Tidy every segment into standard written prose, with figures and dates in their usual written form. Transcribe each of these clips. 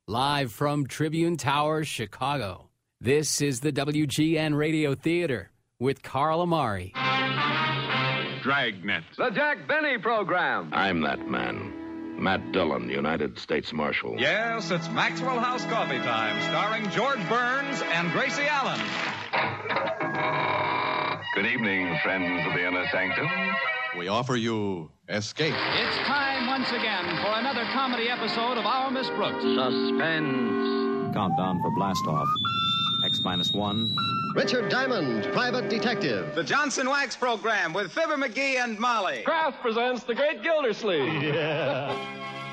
Live from Tribune Tower, Chicago, this is the WGN Radio Theater with Carl Amari. Dragnet. The Jack Benny Program. I'm that man. Matt Dillon, United States Marshal. Yes, it's Maxwell House Coffee Time, starring George Burns and Gracie Allen. Good evening, friends of the Inner Sanctum. We offer you Escape. It's time once again for another comedy episode of Our Miss Brooks. Suspense. Countdown for blast off. X-1. Richard Diamond, Private Detective. The Johnson Wax Program with Fibber McGee and Molly. Kraft presents The Great Gildersleeve. Yeah.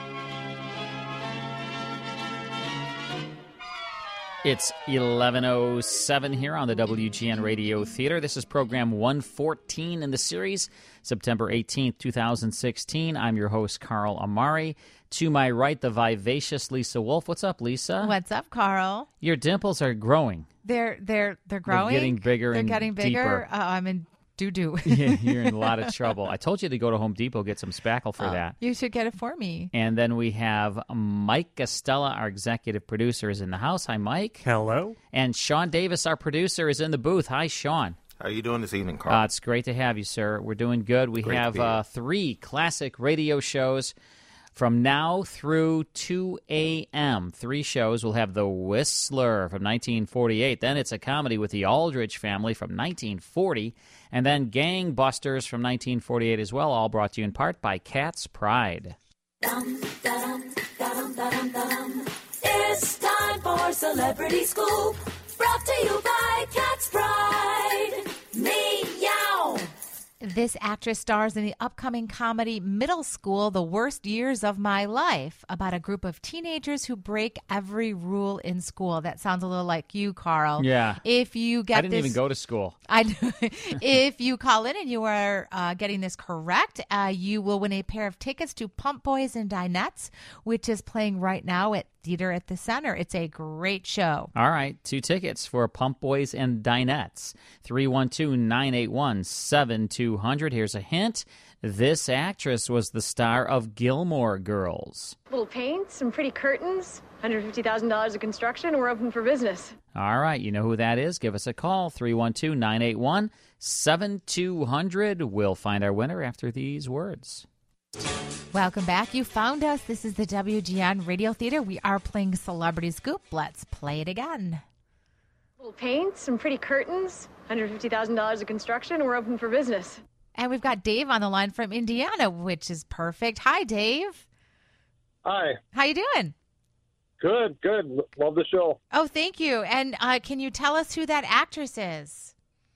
It's 11:07 here on the WGN Radio Theater. This is program 114 in the series, September 18th, 2016. I'm your host, Carl Amari. To my right, the vivacious Lisa Wolf. What's up, Lisa? What's up, Carl? Your dimples are growing. They're growing. They're getting bigger and They're getting bigger. Deeper. I'm in doo-doo. Yeah, you're in a lot of trouble. I told you to go to Home Depot, get some spackle for that. You should get it for me. And then we have Mike Costella, our executive producer, is in the house. Hi, Mike. Hello. And Sean Davis, our producer, is in the booth. Hi, Sean. How are you doing this evening, Carl? It's great to have you, sir. We're doing good. We have 3 classic radio shows from now through 2 a.m. 3 shows. We'll have The Whistler from 1948. Then It's a Comedy with the Aldrich Family from 1940. And then Gangbusters from 1948 as well, all brought to you in part by Cat's Pride. It's time for Celebrity Scoop, brought to you by Cat's Pride. Meow. This actress stars in the upcoming comedy Middle School, The Worst Years of My Life, about a group of teenagers who break every rule in school. That sounds a little like you, Carl. Yeah. If you get I didn't even go to school. If you call in and you are getting this correct, you will win a pair of tickets to Pump Boys and Dinettes, which is playing right now at Theater at the Center. It's a great show. All right, 2 tickets for Pump Boys and Dinettes. 312-981-7200. Here's a hint. This actress was the star of Gilmore Girls. Little paint, some pretty curtains, $150,000 of construction. We're open for business. All right, you know who that is. Give us a call, 312-981-7200. We'll find our winner after these words. Welcome back. You found us. This is the WGN Radio Theater. We are playing Celebrity Scoop. Let's play it again. Little paint, some pretty curtains, $150,000 of construction. We're open for business. And we've got Dave on the line from Indiana, which is perfect. Hi, Dave. Hi. How you doing? Good. Love the show. Oh, thank you. And can you tell us who that actress is?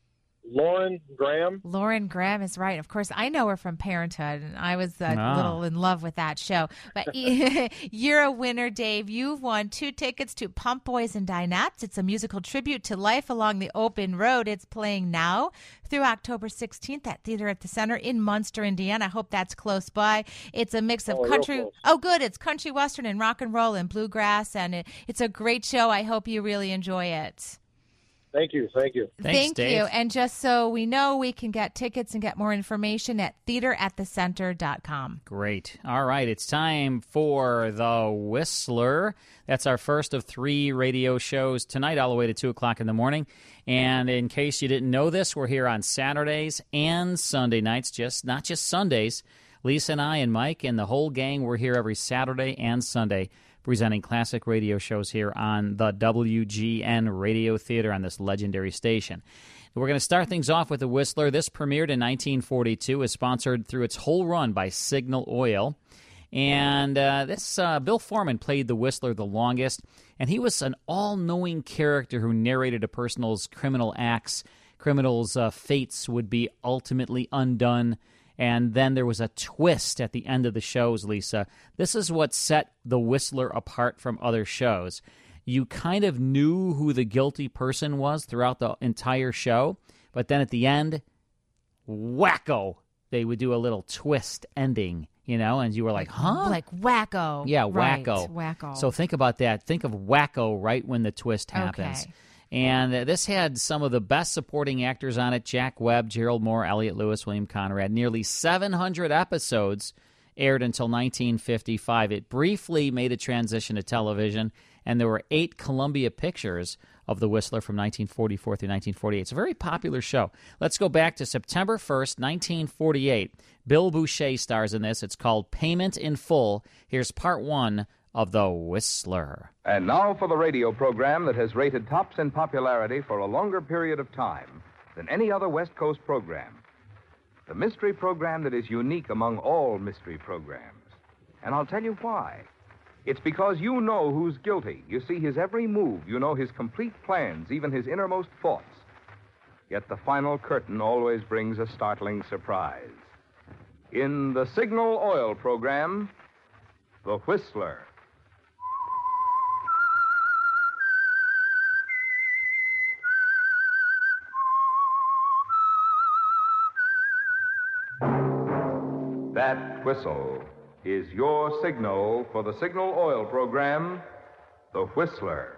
Lauren Graham. Lauren Graham is right. Of course, I know her from Parenthood, and I was a little in love with that show. But you're a winner, Dave. You've won 2 tickets to Pump Boys and Dinettes. It's a musical tribute to life along the open road. It's playing now through October 16th at Theater at the Center in Munster, Indiana. I hope that's close by. It's a mix of country. Oh, good. It's country western and rock and roll and bluegrass, and it's a great show. I hope you really enjoy it. Thank you. Thanks, Dave. You. And just so we know, we can get tickets and get more information at theateratthecenter.com. Great. All right, it's time for The Whistler. That's our first of 3 radio shows tonight, all the way to 2 o'clock in the morning. And in case you didn't know this, we're here on Saturdays and Sunday nights, not just Sundays. Lisa and I and Mike and the whole gang, we're here every Saturday and Sunday, presenting classic radio shows here on the WGN Radio Theater on this legendary station. We're going to start things off with The Whistler. This premiered in 1942, is sponsored through its whole run by Signal Oil. And Bill Foreman played The Whistler the longest, and he was an all-knowing character who narrated a person's criminal acts. Criminals' fates would be ultimately undone. And then there was a twist at the end of the shows, Lisa. This is what set The Whistler apart from other shows. You kind of knew who the guilty person was throughout the entire show, but then at the end, wacko, they would do a little twist ending, and you were like, huh? Like wacko. Yeah, right. Wacko. So think about that. Think of wacko right when the twist happens. Okay. And this had some of the best supporting actors on it: Jack Webb, Gerald Moore, Elliot Lewis, William Conrad. Nearly 700 episodes aired until 1955. It briefly made a transition to television, and there were 8 Columbia pictures of The Whistler from 1944 through 1948. It's a very popular show. Let's go back to September 1st, 1948. Bill Boucher stars in this. It's called Payment in Full. Here's part 1 of The Whistler. And now for the radio program that has rated tops in popularity for a longer period of time than any other West Coast program. The mystery program that is unique among all mystery programs. And I'll tell you why. It's because you know who's guilty. You see his every move. You know his complete plans, even his innermost thoughts. Yet the final curtain always brings a startling surprise. In the Signal Oil program, The Whistler. That whistle is your signal for the Signal Oil program, The Whistler.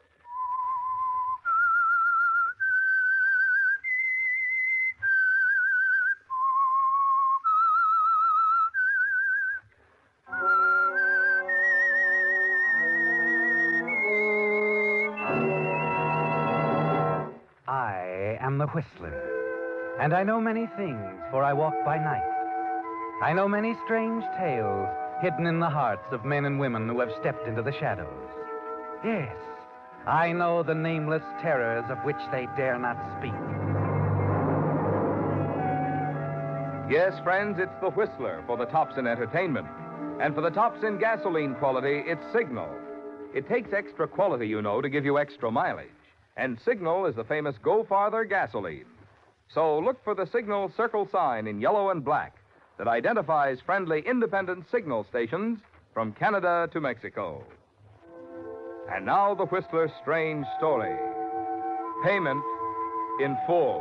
I am the Whistler, and I know many things, for I walk by night. I know many strange tales hidden in the hearts of men and women who have stepped into the shadows. Yes, I know the nameless terrors of which they dare not speak. Yes, friends, it's The Whistler for the tops in entertainment. And for the tops in gasoline quality, it's Signal. It takes extra quality, you know, to give you extra mileage. And Signal is the famous Go Farther gasoline. So look for the Signal circle sign in yellow and black that identifies friendly independent signal stations from Canada to Mexico. And now the Whistler's strange story. Payment in full.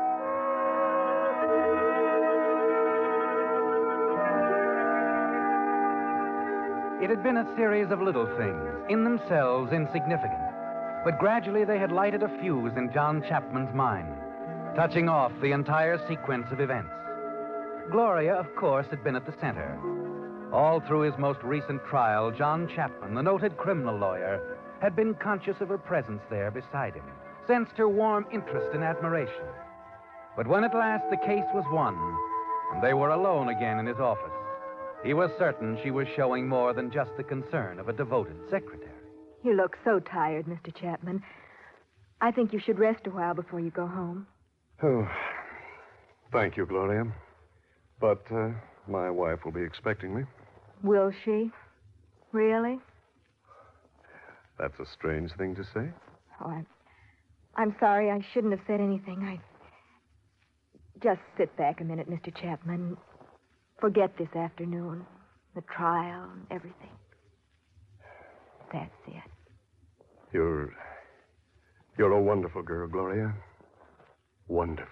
It had been a series of little things, in themselves insignificant. But gradually they had lighted a fuse in John Chapman's mind, touching off the entire sequence of events. Gloria, of course, had been at the center. All through his most recent trial, John Chapman, the noted criminal lawyer, had been conscious of her presence there beside him, sensed her warm interest and admiration. But when at last the case was won, and they were alone again in his office, he was certain she was showing more than just the concern of a devoted secretary. You look so tired, Mr. Chapman. I think you should rest a while before you go home. Oh, thank you, Gloria. But my wife will be expecting me. Will she? Really? That's a strange thing to say. Oh, I'm sorry. I shouldn't have said anything. Just sit back a minute, Mr. Chapman. Forget this afternoon, the trial and everything. That's it. You're a wonderful girl, Gloria. Wonderful.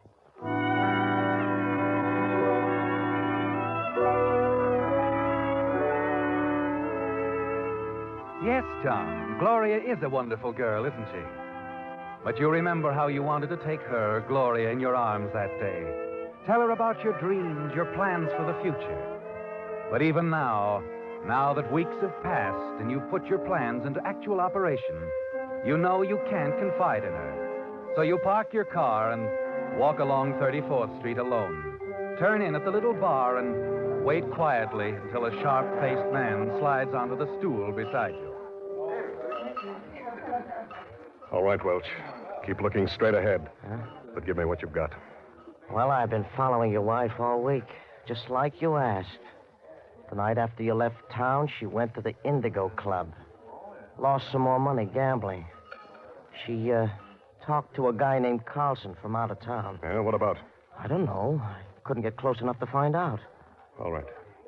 Yes, John, Gloria is a wonderful girl, isn't she? But you remember how you wanted to take her, Gloria, in your arms that day. Tell her about your dreams, your plans for the future. But even now that weeks have passed and you've put your plans into actual operation, you know you can't confide in her. So you park your car and walk along 34th Street alone. Turn in at the little bar and wait quietly until a sharp-faced man slides onto the stool beside you. All right, Welch. Keep looking straight ahead. Huh? But give me what you've got. Well, I've been following your wife all week, just like you asked. The night after you left town, she went to the Indigo Club. Lost some more money gambling. She talked to a guy named Carlson from out of town. Yeah, what about? I don't know. I couldn't get close enough to find out. All right.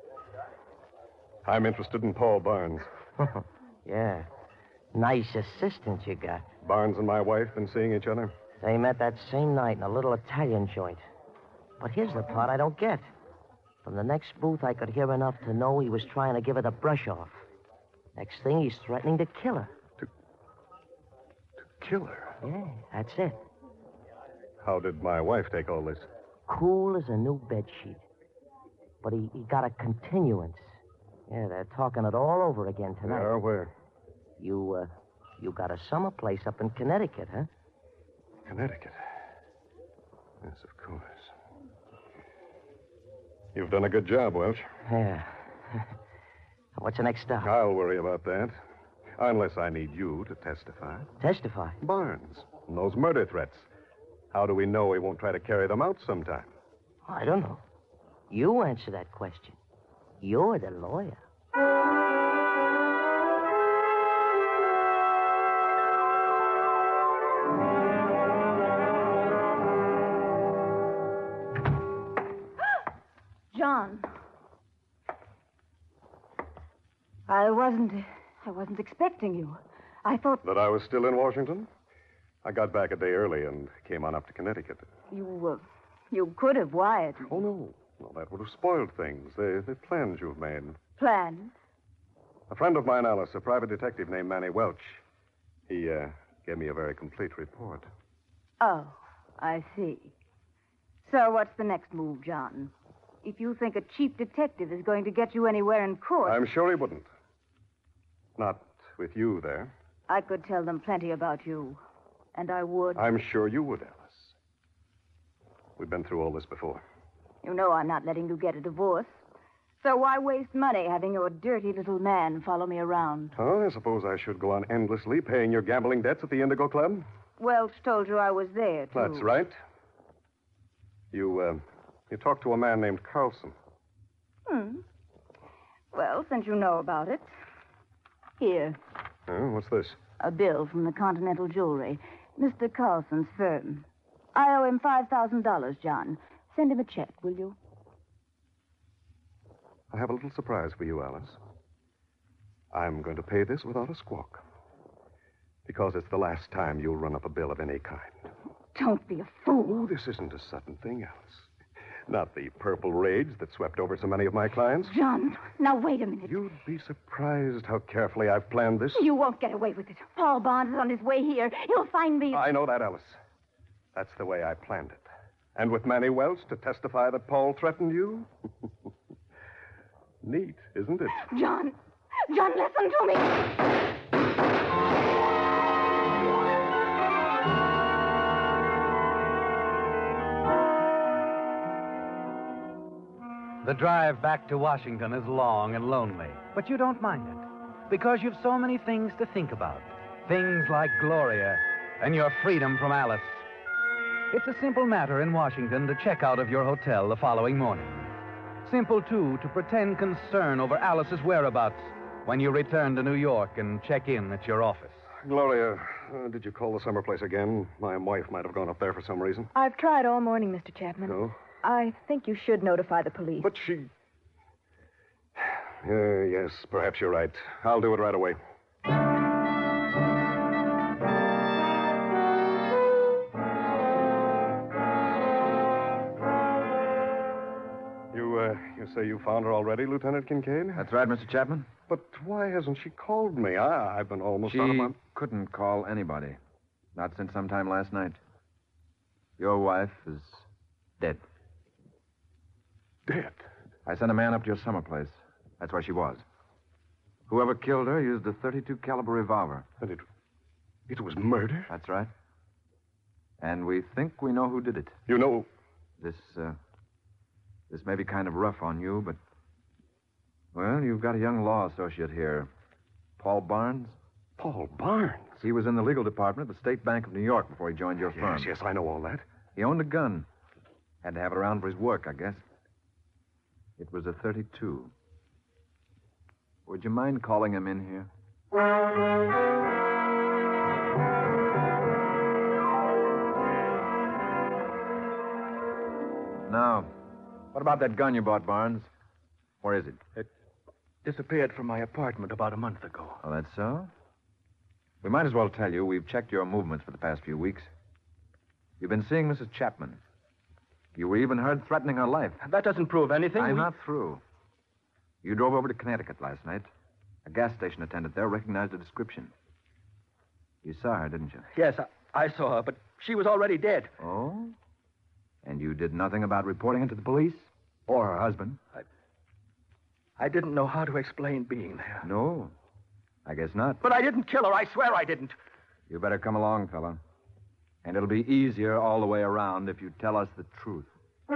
I'm interested in Paul Barnes. Yeah. Nice assistant you got. Barnes and my wife been seeing each other? They met that same night in a little Italian joint. But here's the part I don't get. From the next booth, I could hear enough to know he was trying to give her the brush off. Next thing, he's threatening to kill her. To kill her? Yeah, that's it. How did my wife take all this? Cool as a new bedsheet. But he got a continuance. Yeah, they're talking it all over again tonight. Yeah, where? You got a summer place up in Connecticut, huh? Connecticut. Yes, of course. You've done a good job, Welch. Yeah. What's the next stop? I'll worry about that. Unless I need you to testify. Testify? Barnes. And those murder threats. How do we know he won't try to carry them out sometime? I don't know. You answer that question. You're the lawyer. John. I wasn't expecting you. I thought... That I was still in Washington? I got back a day early and came on up to Connecticut. You could have wired me. Oh, no. Well, that would have spoiled things. The plans you've made. Plans? A friend of mine, Alice, a private detective named Manny Welch. He gave me a very complete report. Oh, I see. So what's the next move, John? If you think a chief detective is going to get you anywhere in court... I'm sure he wouldn't. Not with you there. I could tell them plenty about you. And I would. I'm sure you would, Alice. We've been through all this before. You know I'm not letting you get a divorce. So why waste money having your dirty little man follow me around? Oh, I suppose I should go on endlessly paying your gambling debts at the Indigo Club? Welch told you I was there, too. That's right. You talked to a man named Carlson. Well, since you know about it, here. Oh, what's this? A bill from the Continental Jewelry. Mr. Carlson's firm. I owe him $5,000, John. Send him a check, will you? I have a little surprise for you, Alice. I'm going to pay this without a squawk. Because it's the last time you'll run up a bill of any kind. Don't be a fool. Oh, this isn't a sudden thing, Alice. Not the purple rage that swept over so many of my clients. John, now wait a minute. You'd be surprised how carefully I've planned this. You won't get away with it. Paul Barnes is on his way here. He'll find me. I know that, Alice. That's the way I planned it. And with Manny Welch to testify that Paul threatened you? Neat, isn't it? John, listen to me. The drive back to Washington is long and lonely, but you don't mind it because you've so many things to think about. Things like Gloria and your freedom from Alice. It's a simple matter in Washington to check out of your hotel the following morning. Simple, too, to pretend concern over Alice's whereabouts when you return to New York and check in at your office. Gloria, did you call the summer place again? My wife might have gone up there for some reason. I've tried all morning, Mr. Chapman. No? I think you should notify the police. But she... yes, perhaps you're right. I'll do it right away. You say you found her already, Lieutenant Kincaid? That's right, Mr. Chapman. But why hasn't she called me? I've been almost out of my... She couldn't call anybody. Not since sometime last night. Your wife is dead. Dead? I sent a man up to your summer place. That's where she was. Whoever killed her used a .32 caliber revolver. And it was murder? That's right. And we think we know who did it. You know... This may be kind of rough on you, but... Well, you've got a young law associate here. Paul Barnes. Paul Barnes? He was in the legal department at the State Bank of New York before he joined your firm. Yes, I know all that. He owned a gun. Had to have it around for his work, I guess. It was a .32. Would you mind calling him in here? Now, what about that gun you bought, Barnes? Where is it? It disappeared from my apartment about a month ago. Oh, that's so? We might as well tell you we've checked your movements for the past few weeks. You've been seeing Mrs. Chapman. You were even heard threatening her life. That doesn't prove anything. I'm not through. You drove over to Connecticut last night. A gas station attendant there recognized the description. You saw her, didn't you? Yes, I saw her, but she was already dead. Oh? And you did nothing about reporting it to the police? Or her husband? I didn't know how to explain being there. No, I guess not. But I didn't kill her. I swear I didn't. You better come along, fella. And it'll be easier all the way around if you tell us the truth.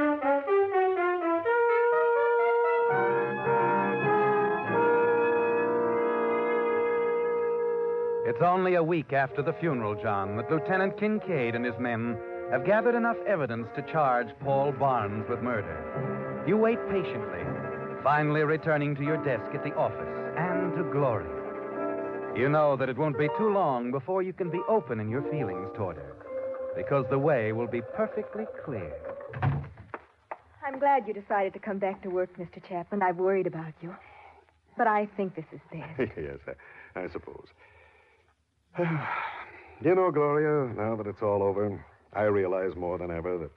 It's only a week after the funeral, John, that Lieutenant Kincaid and his men have gathered enough evidence to charge Paul Barnes with murder. You wait patiently, finally returning to your desk at the office and to Gloria. You know that it won't be too long before you can be open in your feelings toward her, because the way will be perfectly clear. I'm glad you decided to come back to work, Mr. Chapman. I've worried about you. But I think this is best. Yes, I suppose. You know, Gloria, now that it's all over, I realize more than ever that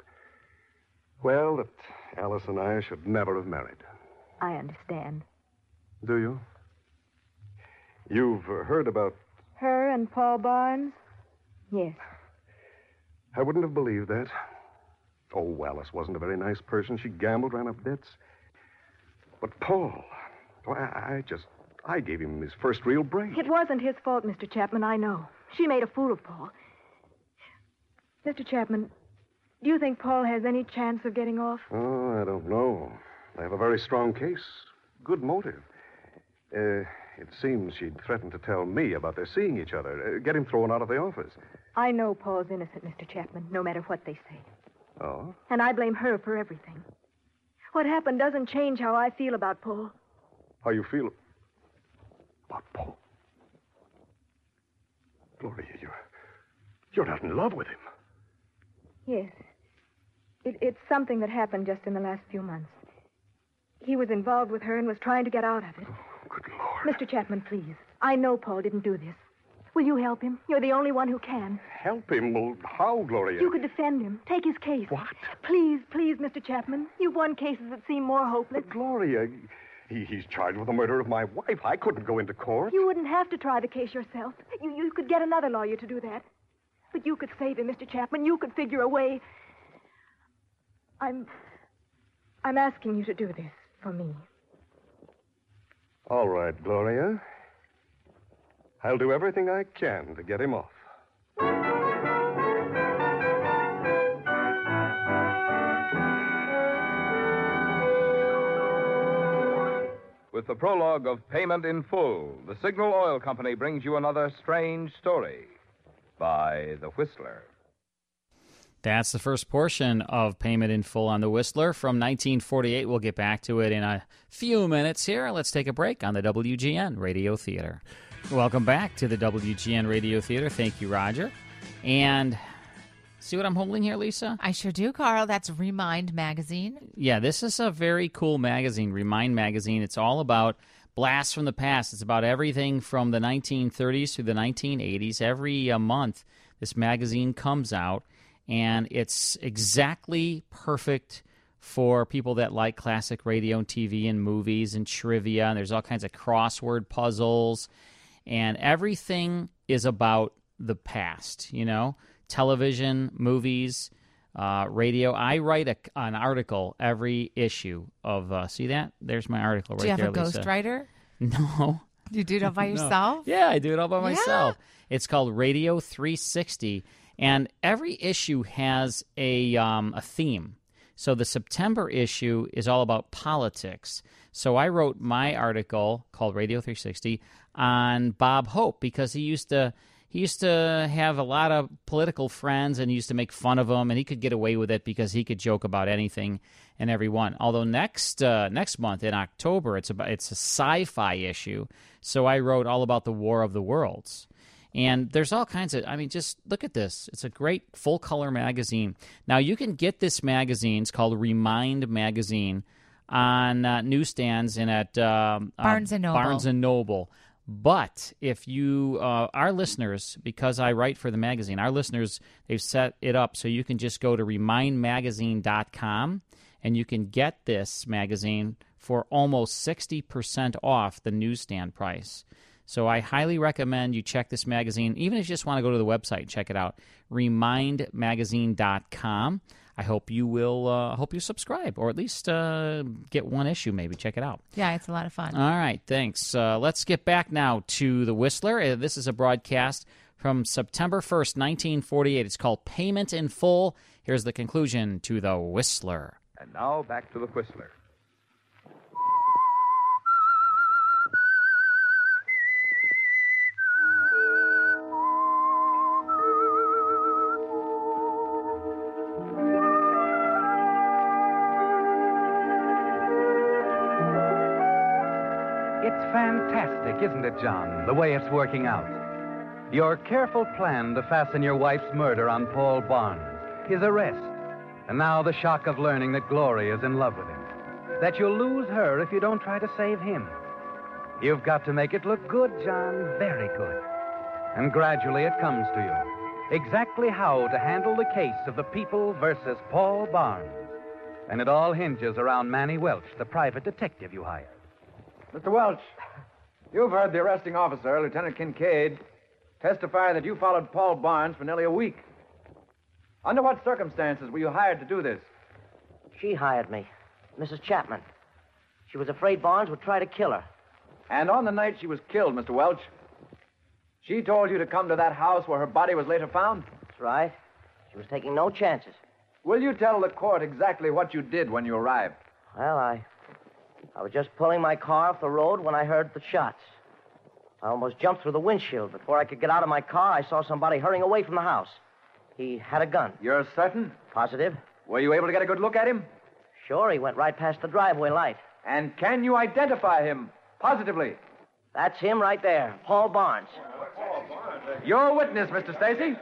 Alice and I should never have married. I understand. Do you? You've heard about... Her and Paul Barnes? Yes. I wouldn't have believed that. Oh, Alice wasn't a very nice person. She gambled, ran up debts. But Paul, I gave him his first real break. It wasn't his fault, Mr. Chapman, I know. She made a fool of Paul. Mr. Chapman, do you think Paul has any chance of getting off? Oh, I don't know. I have a very strong case. Good motive. It seems she'd threatened to tell me about their seeing each other, get him thrown out of the office. I know Paul's innocent, Mr. Chapman, no matter what they say. Oh? And I blame her for everything. What happened doesn't change how I feel about Paul. How you feel about Paul? Gloria, you're not in love with him. Yes. It's something that happened just in the last few months. He was involved with her and was trying to get out of it. Oh, good Lord. Mr. Chapman, please. I know Paul didn't do this. Will you help him? You're the only one who can. Help him? Well, how, Gloria? You could defend him. Take his case. What? Please, Mr. Chapman. You've won cases that seem more hopeless. But Gloria, he's charged with the murder of my wife. I couldn't go into court. You wouldn't have to try the case yourself. You could get another lawyer to do that. But you could save him, Mr. Chapman. You could figure a way. I'm asking you to do this for me. All right, Gloria. I'll do everything I can to get him off. With the prologue of Payment in Full, the Signal Oil Company brings you another strange story by The Whistler. That's the first portion of Payment in Full on The Whistler from 1948. We'll get back to it in a few minutes here. Let's take a break on the WGN Radio Theater. Welcome back to the WGN Radio Theater. Thank you, Roger. And see what I'm holding here, Lisa? I sure do, Carl. That's Remind Magazine. Yeah, this is a very cool magazine, Remind Magazine. It's all about blasts from the past. It's about everything from the 1930s to the 1980s. Every month, this magazine comes out, and it's exactly perfect for people that like classic radio and TV and movies and trivia. And there's all kinds of crossword puzzles. And everything is about the past, you know, television, movies, radio. I write an article every issue of, see that? There's my article right there, Lisa. Do you have a ghostwriter? No. You do it all by yourself? Yeah, I do it all by myself. It's called Radio 360, and every issue has a theme. So the September issue is all about politics. So I wrote my article called Radio 360 on Bob Hope because he used to have a lot of political friends and he used to make fun of them, and he could get away with it because he could joke about anything and everyone. Although next month in October it's a sci-fi issue. So I wrote all about the War of the Worlds. And there's all kinds of, just look at this. It's a great full-color magazine. Now, you can get this magazine. It's called Remind Magazine on newsstands and at Barnes & Noble. Barnes & Noble. But if you, our listeners, because I write for the magazine, our listeners, they've set it up so you can just go to remindmagazine.com and you can get this magazine for almost 60% off the newsstand price. So I highly recommend you check this magazine, even if you just want to go to the website and check it out, remindmagazine.com. I hope you will. Hope you subscribe, or at least get one issue. Maybe check it out. Yeah, it's a lot of fun. All right, thanks. Let's get back now to The Whistler. This is a broadcast from September 1st, 1948. It's called Payment in Full. Here's the conclusion to The Whistler. And now back to The Whistler. It's fantastic, isn't it, John, the way it's working out? Your careful plan to fasten your wife's murder on Paul Barnes, his arrest, and now the shock of learning that Gloria is in love with him, that you'll lose her if you don't try to save him. You've got to make it look good, John, very good. And gradually it comes to you, exactly how to handle the case of the People versus Paul Barnes. And it all hinges around Manny Welch, the private detective you hired. Mr. Welch, you've heard the arresting officer, Lieutenant Kincaid, testify that you followed Paul Barnes for nearly a week. Under what circumstances were you hired to do this? She hired me, Mrs. Chapman. She was afraid Barnes would try to kill her. And on the night she was killed, Mr. Welch, she told you to come to that house where her body was later found? That's right. She was taking no chances. Will you tell the court exactly what you did when you arrived? Well, I was just pulling my car off the road when I heard the shots. I almost jumped through the windshield. Before I could get out of my car, I saw somebody hurrying away from the house. He had a gun. You're certain? Positive. Were you able to get a good look at him? Sure, he went right past the driveway light. And can you identify him positively? That's him right there, Paul Barnes. Your witness, Mr. Stacy.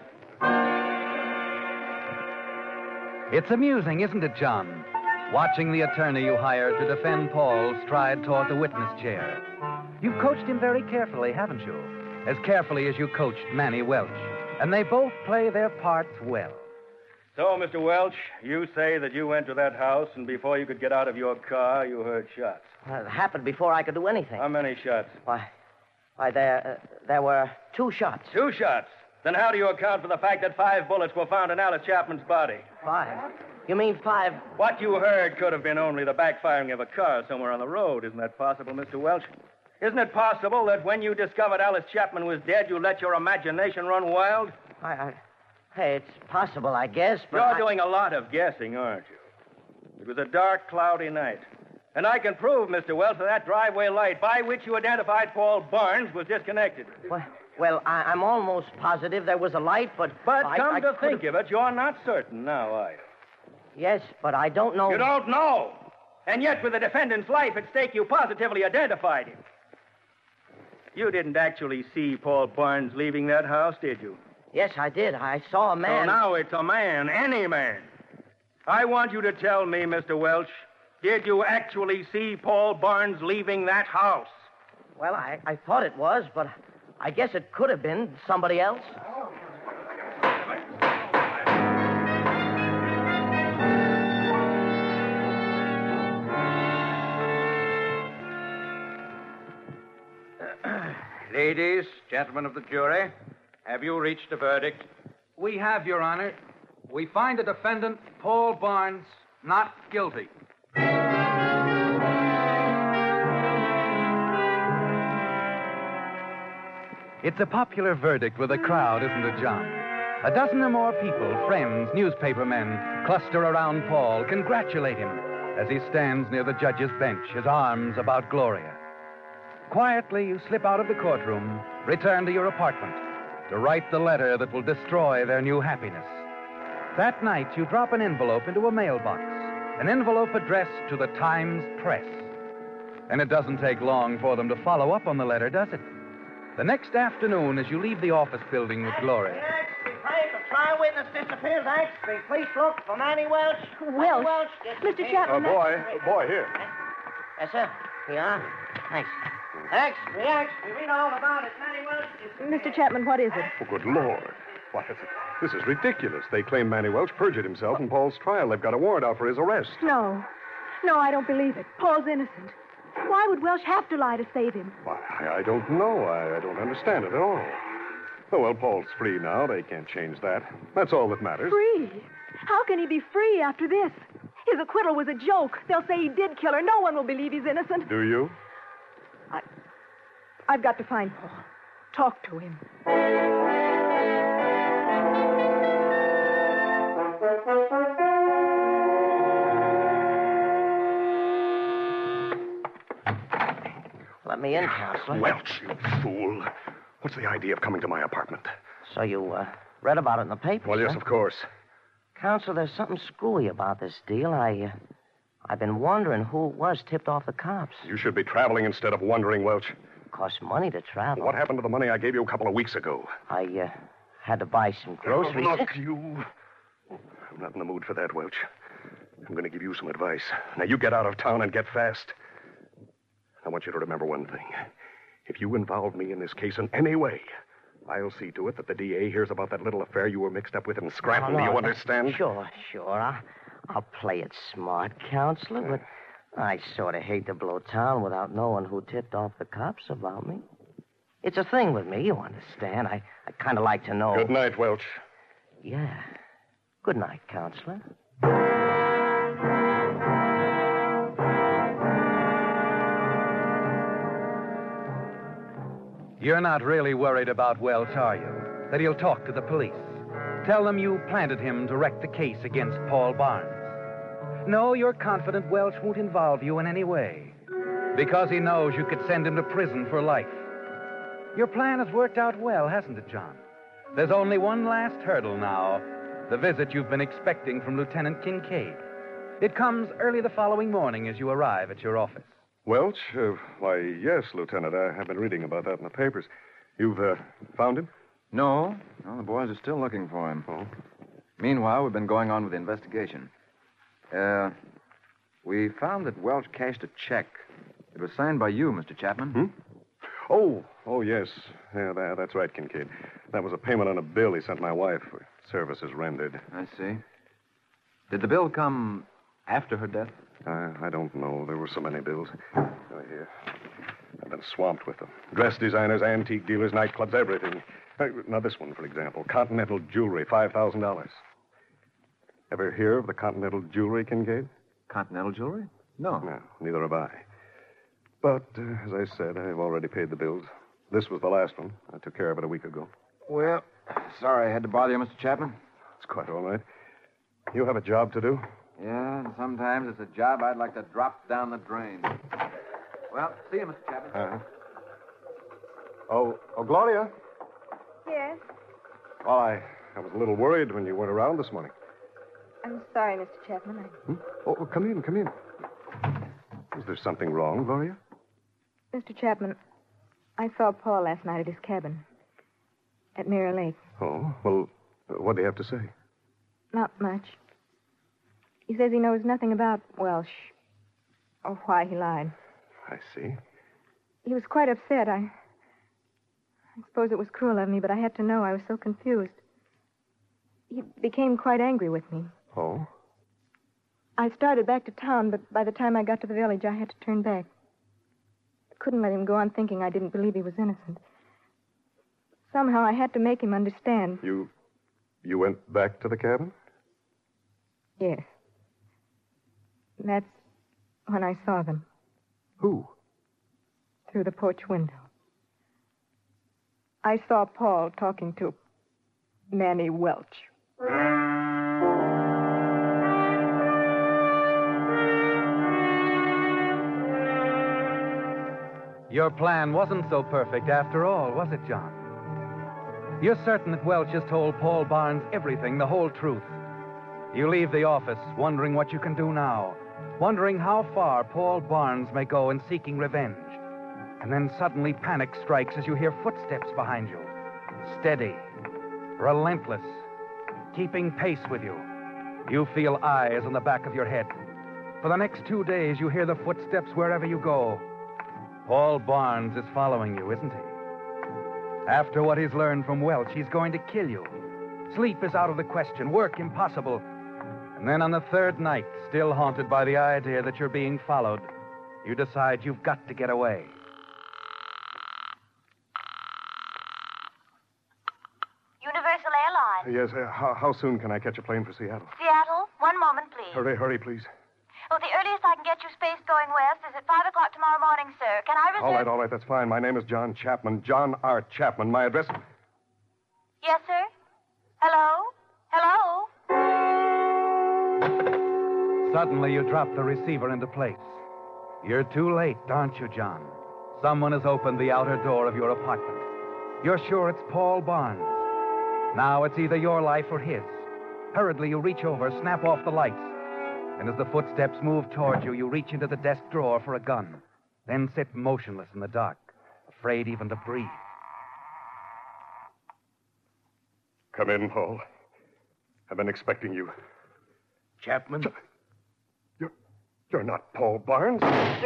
It's amusing, isn't it, John? Watching the attorney you hired to defend Paul stride toward the witness chair. You've coached him very carefully, haven't you? As carefully as you coached Manny Welch. And they both play their parts well. So, Mr. Welch, you say that you went to that house, and before you could get out of your car, you heard shots. Well, it happened before I could do anything. How many shots? Why, there were 2 shots. 2 shots? Then how do you account for the fact that 5 bullets were found in Alice Chapman's body? 5? You mean 5? What you heard could have been only the backfiring of a car somewhere on the road. Isn't that possible, Mr. Welch? Isn't it possible that when you discovered Alice Chapman was dead, you let your imagination run wild? Hey, it's possible, I guess, but You're doing a lot of guessing, aren't you? It was a dark, cloudy night. And I can prove, Mr. Welch, that driveway light by which you identified Paul Barnes was disconnected. Well, I'm almost positive there was a light, but... Come to think of it, you're not certain now, are you? Yes, but I don't know... You don't know? And yet, with the defendant's life at stake, you positively identified him. You didn't actually see Paul Barnes leaving that house, did you? Yes, I did. I saw a man... So now it's a man, any man. I want you to tell me, Mr. Welch, did you actually see Paul Barnes leaving that house? Well, I thought it was, but I guess it could have been somebody else. Ladies, gentlemen of the jury, have you reached a verdict? We have, Your Honor. We find the defendant, Paul Barnes, not guilty. It's a popular verdict with a crowd, isn't it, John? A dozen or more people, friends, newspapermen, cluster around Paul, congratulate him as he stands near the judge's bench, his arms about Gloria. Quietly, you slip out of the courtroom, return to your apartment to write the letter that will destroy their new happiness. That night, you drop an envelope into a mailbox, an envelope addressed to the Times Press. And it doesn't take long for them to follow up on the letter, does it? The next afternoon, as you leave the office building with Gloria. The trial witness disappears, Axby. Please look for Manny Welch. Welch. Mr. Chapman. Boy, here. Yes, sir. Here you are. Thanks. Axby, read all about it. Manny Welch. Mr. Chapman, what is it? Oh, good Lord. What is it? This is ridiculous. They claim Manny Welch perjured himself in Paul's trial. They've got a warrant out for his arrest. No, I don't believe it. Paul's innocent. Why would Welch have to lie to save him? Why, I don't know. I don't understand it at all. Oh, well, Paul's free now. They can't change that. That's all that matters. Free? How can he be free after this? His acquittal was a joke. They'll say he did kill her. No one will believe he's innocent. Do you? I've got to find Paul. Talk to him. Let me in, Counselor. Welch, you fool. What's the idea of coming to my apartment? So you read about it in the paper? Well, yes, of course. Counselor, there's something screwy about this deal. I've been wondering who it was tipped off the cops. You should be traveling instead of wondering, Welch. It costs money to travel. What happened to the money I gave you a couple of weeks ago? I had to buy some groceries. Oh, look, you. I'm not in the mood for that, Welch. I'm going to give you some advice. Now, you get out of town and get fast. I want you to remember one thing. If you involve me in this case in any way, I'll see to it that the DA hears about that little affair you were mixed up with in Scranton. Do you understand? Sure. I'll play it smart, Counselor, but I sort of hate to blow town without knowing who tipped off the cops about me. It's a thing with me, you understand. I kind of like to know. Good night, Welch. Yeah. Good night, Counselor. You're not really worried about Welch, are you? That he'll talk to the police. Tell them you planted him to wreck the case against Paul Barnes. No, you're confident Welch won't involve you in any way. Because he knows you could send him to prison for life. Your plan has worked out well, hasn't it, John? There's only one last hurdle now. The visit you've been expecting from Lieutenant Kincaid. It comes early the following morning as you arrive at your office. Welch? Why, yes, Lieutenant. I've been reading about that in the papers. You've found him? No, the boys are still looking for him. Oh. Meanwhile, we've been going on with the investigation. We found that Welch cashed a check. It was signed by you, Mr. Chapman. Oh, yes. Yeah, that's right, Kincaid. That was a payment on a bill he sent my wife for services rendered. I see. Did the bill come after her death? I don't know. There were so many bills. Oh, here. I've been swamped with them. Dress designers, antique dealers, nightclubs, everything. Now, this one, for example. Continental Jewelry, $5,000. Ever hear of the Continental Jewelry, Kincaid? Continental Jewelry? No. No, neither have I. But, as I said, I've already paid the bills. This was the last one. I took care of it a week ago. Well, sorry I had to bother you, Mr. Chapman. It's quite all right. You have a job to do? Yeah, and sometimes it's a job I'd like to drop down the drain. Well, see you, Mr. Chapman. Uh-huh. Oh, Gloria. Yes? Well, I was a little worried when you weren't around this morning. I'm sorry, Mr. Chapman. Oh, come in. Is there something wrong, Gloria? Mr. Chapman, I saw Paul last night at his cabin at Mirror Lake. Oh, well, what do you have to say? Not much. He says he knows nothing about Welch or why he lied. I see. He was quite upset. I suppose it was cruel of me, but I had to know. I was so confused. He became quite angry with me. Oh? I started back to town, but by the time I got to the village, I had to turn back. I couldn't let him go on thinking I didn't believe he was innocent. Somehow I had to make him understand. You went back to the cabin? Yes. That's when I saw them. Who? Through the porch window. I saw Paul talking to Manny Welch. Your plan wasn't so perfect after all, was it, John? You're certain that Welch has told Paul Barnes everything, the whole truth. You leave the office wondering what you can do now, wondering how far Paul Barnes may go in seeking revenge. And then suddenly panic strikes as you hear footsteps behind you. Steady, relentless, keeping pace with you. You feel eyes on the back of your head. For the next 2 days, you hear the footsteps wherever you go. Paul Barnes is following you, isn't he? After what he's learned from Welch, he's going to kill you. Sleep is out of the question, work impossible. And then on the third night, still haunted by the idea that you're being followed, you decide you've got to get away. Airlines. Yes, how soon can I catch a plane for Seattle? Seattle? 1 moment, please. Hurry, please. Oh, the earliest I can get you space going west is at 5 o'clock tomorrow morning, sir. Can I reserve... All right, that's fine. My name is John Chapman. John R. Chapman. My address... Yes, sir? Hello? Suddenly, you drop the receiver into place. You're too late, aren't you, John? Someone has opened the outer door of your apartment. You're sure it's Paul Barnes. Now it's either your life or his. Hurriedly, you reach over, snap off the lights. And as the footsteps move toward you, you reach into the desk drawer for a gun. Then sit motionless in the dark, afraid even to breathe. Come in, Paul. I've been expecting you. Chapman? You're not Paul Barnes.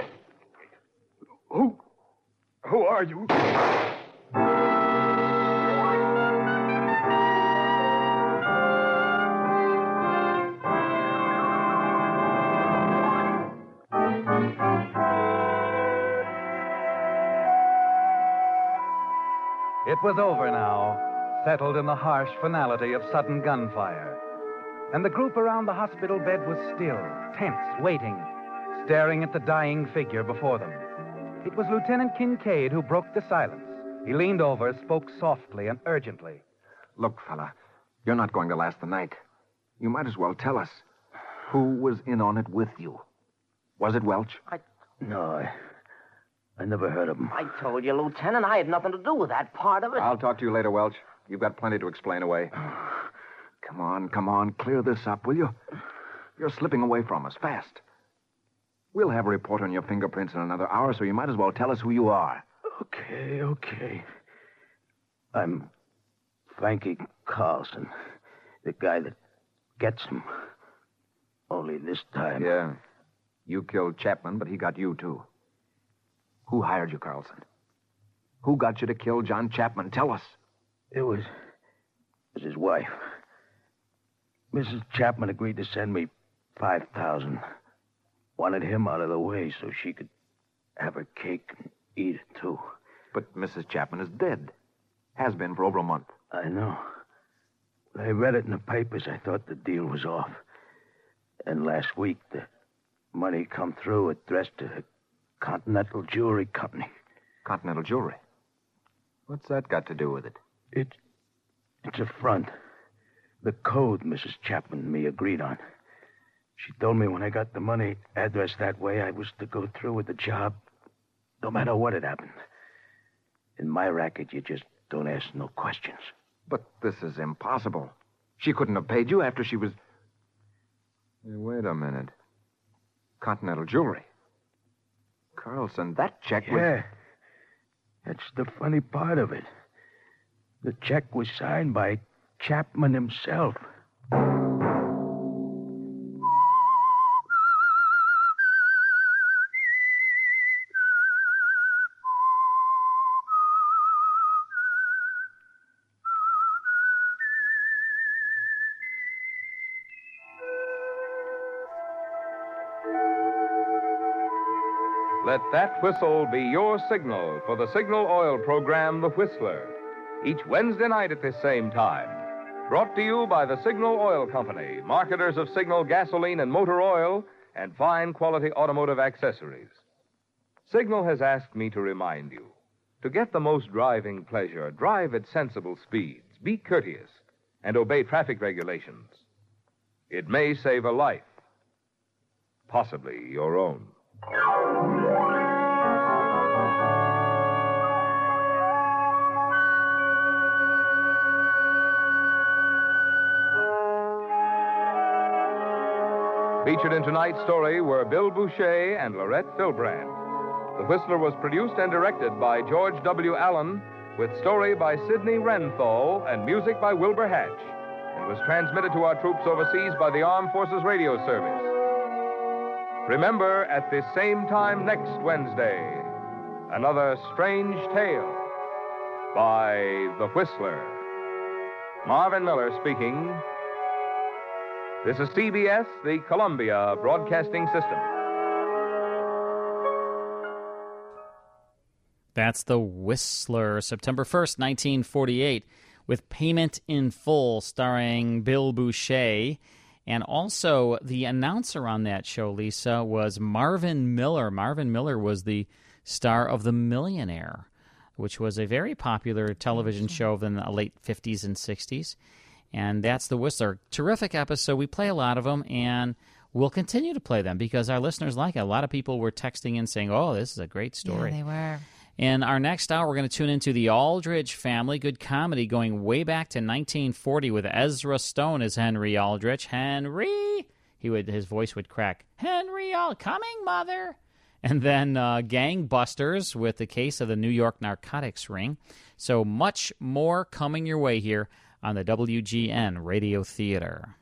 Who are you? It was over now, settled in the harsh finality of sudden gunfire. And the group around the hospital bed was still, tense, waiting, staring at the dying figure before them. It was Lieutenant Kincaid who broke the silence. He leaned over, spoke softly and urgently. Look, fella, you're not going to last the night. You might as well tell us. Who was in on it with you? Was it Welch? No, I never heard of him. I told you, Lieutenant, I had nothing to do with that part of it. I'll talk to you later, Welch. You've got plenty to explain away. Come on, clear this up, will you? You're slipping away from us, fast. We'll have a report on your fingerprints in another hour, so you might as well tell us who you are. Okay. I'm Frankie Carlson, the guy that gets him. Only this time... Yeah. You killed Chapman, but he got you, too. Who hired you, Carlson? Who got you to kill John Chapman? Tell us. It was his wife. Mrs. Chapman agreed to send me $5,000. Wanted him out of the way so she could have her cake and eat it, too. But Mrs. Chapman is dead. Has been for over a month. I know. When I read it in the papers, I thought the deal was off. And last week, the money come through addressed to the Continental Jewelry Company. Continental Jewelry? What's that got to do with it? It's a front. The code Mrs. Chapman and me agreed on. She told me when I got the money addressed that way, I was to go through with the job, no matter what had happened. In my racket, you just don't ask no questions. But this is impossible. She couldn't have paid you after she was... Hey, wait a minute. Continental Jewelry. Carlson, that check was... Yeah. That's the funny part of it. The check was signed by Chapman himself. Let that whistle be your signal for the Signal Oil program, The Whistler. Each Wednesday night at this same time. Brought to you by the Signal Oil Company, marketers of Signal gasoline and motor oil and fine quality automotive accessories. Signal has asked me to remind you, to get the most driving pleasure, drive at sensible speeds, be courteous, and obey traffic regulations. It may save a life, possibly your own. Featured in tonight's story were Bill Boucher and Lorette Filbrand. The Whistler was produced and directed by George W. Allen, with story by Sidney Renthal and music by Wilbur Hatch, and was transmitted to our troops overseas by the Armed Forces Radio Service. Remember, at this same time next Wednesday, another strange tale by The Whistler. Marvin Miller speaking. This is CBS, the Columbia Broadcasting System. That's The Whistler, September 1st, 1948. with Payment in Full, starring Bill Boucher. And also, the announcer on that show, Lisa, was Marvin Miller. Marvin Miller was the star of The Millionaire, which was a very popular television show in the late 50s and 60s. And that's The Whistler. Terrific episode. We play a lot of them, and we'll continue to play them because our listeners like it. A lot of people were texting in saying, oh, this is a great story. Yeah, they were. In our next hour, we're going to tune into the Aldrich family, good comedy going way back to 1940 with Ezra Stone as Henry Aldrich. Henry! His voice would crack. Henry, coming, mother! And then Gangbusters with the case of the New York narcotics ring. So much more coming your way here on the WGN Radio Theater.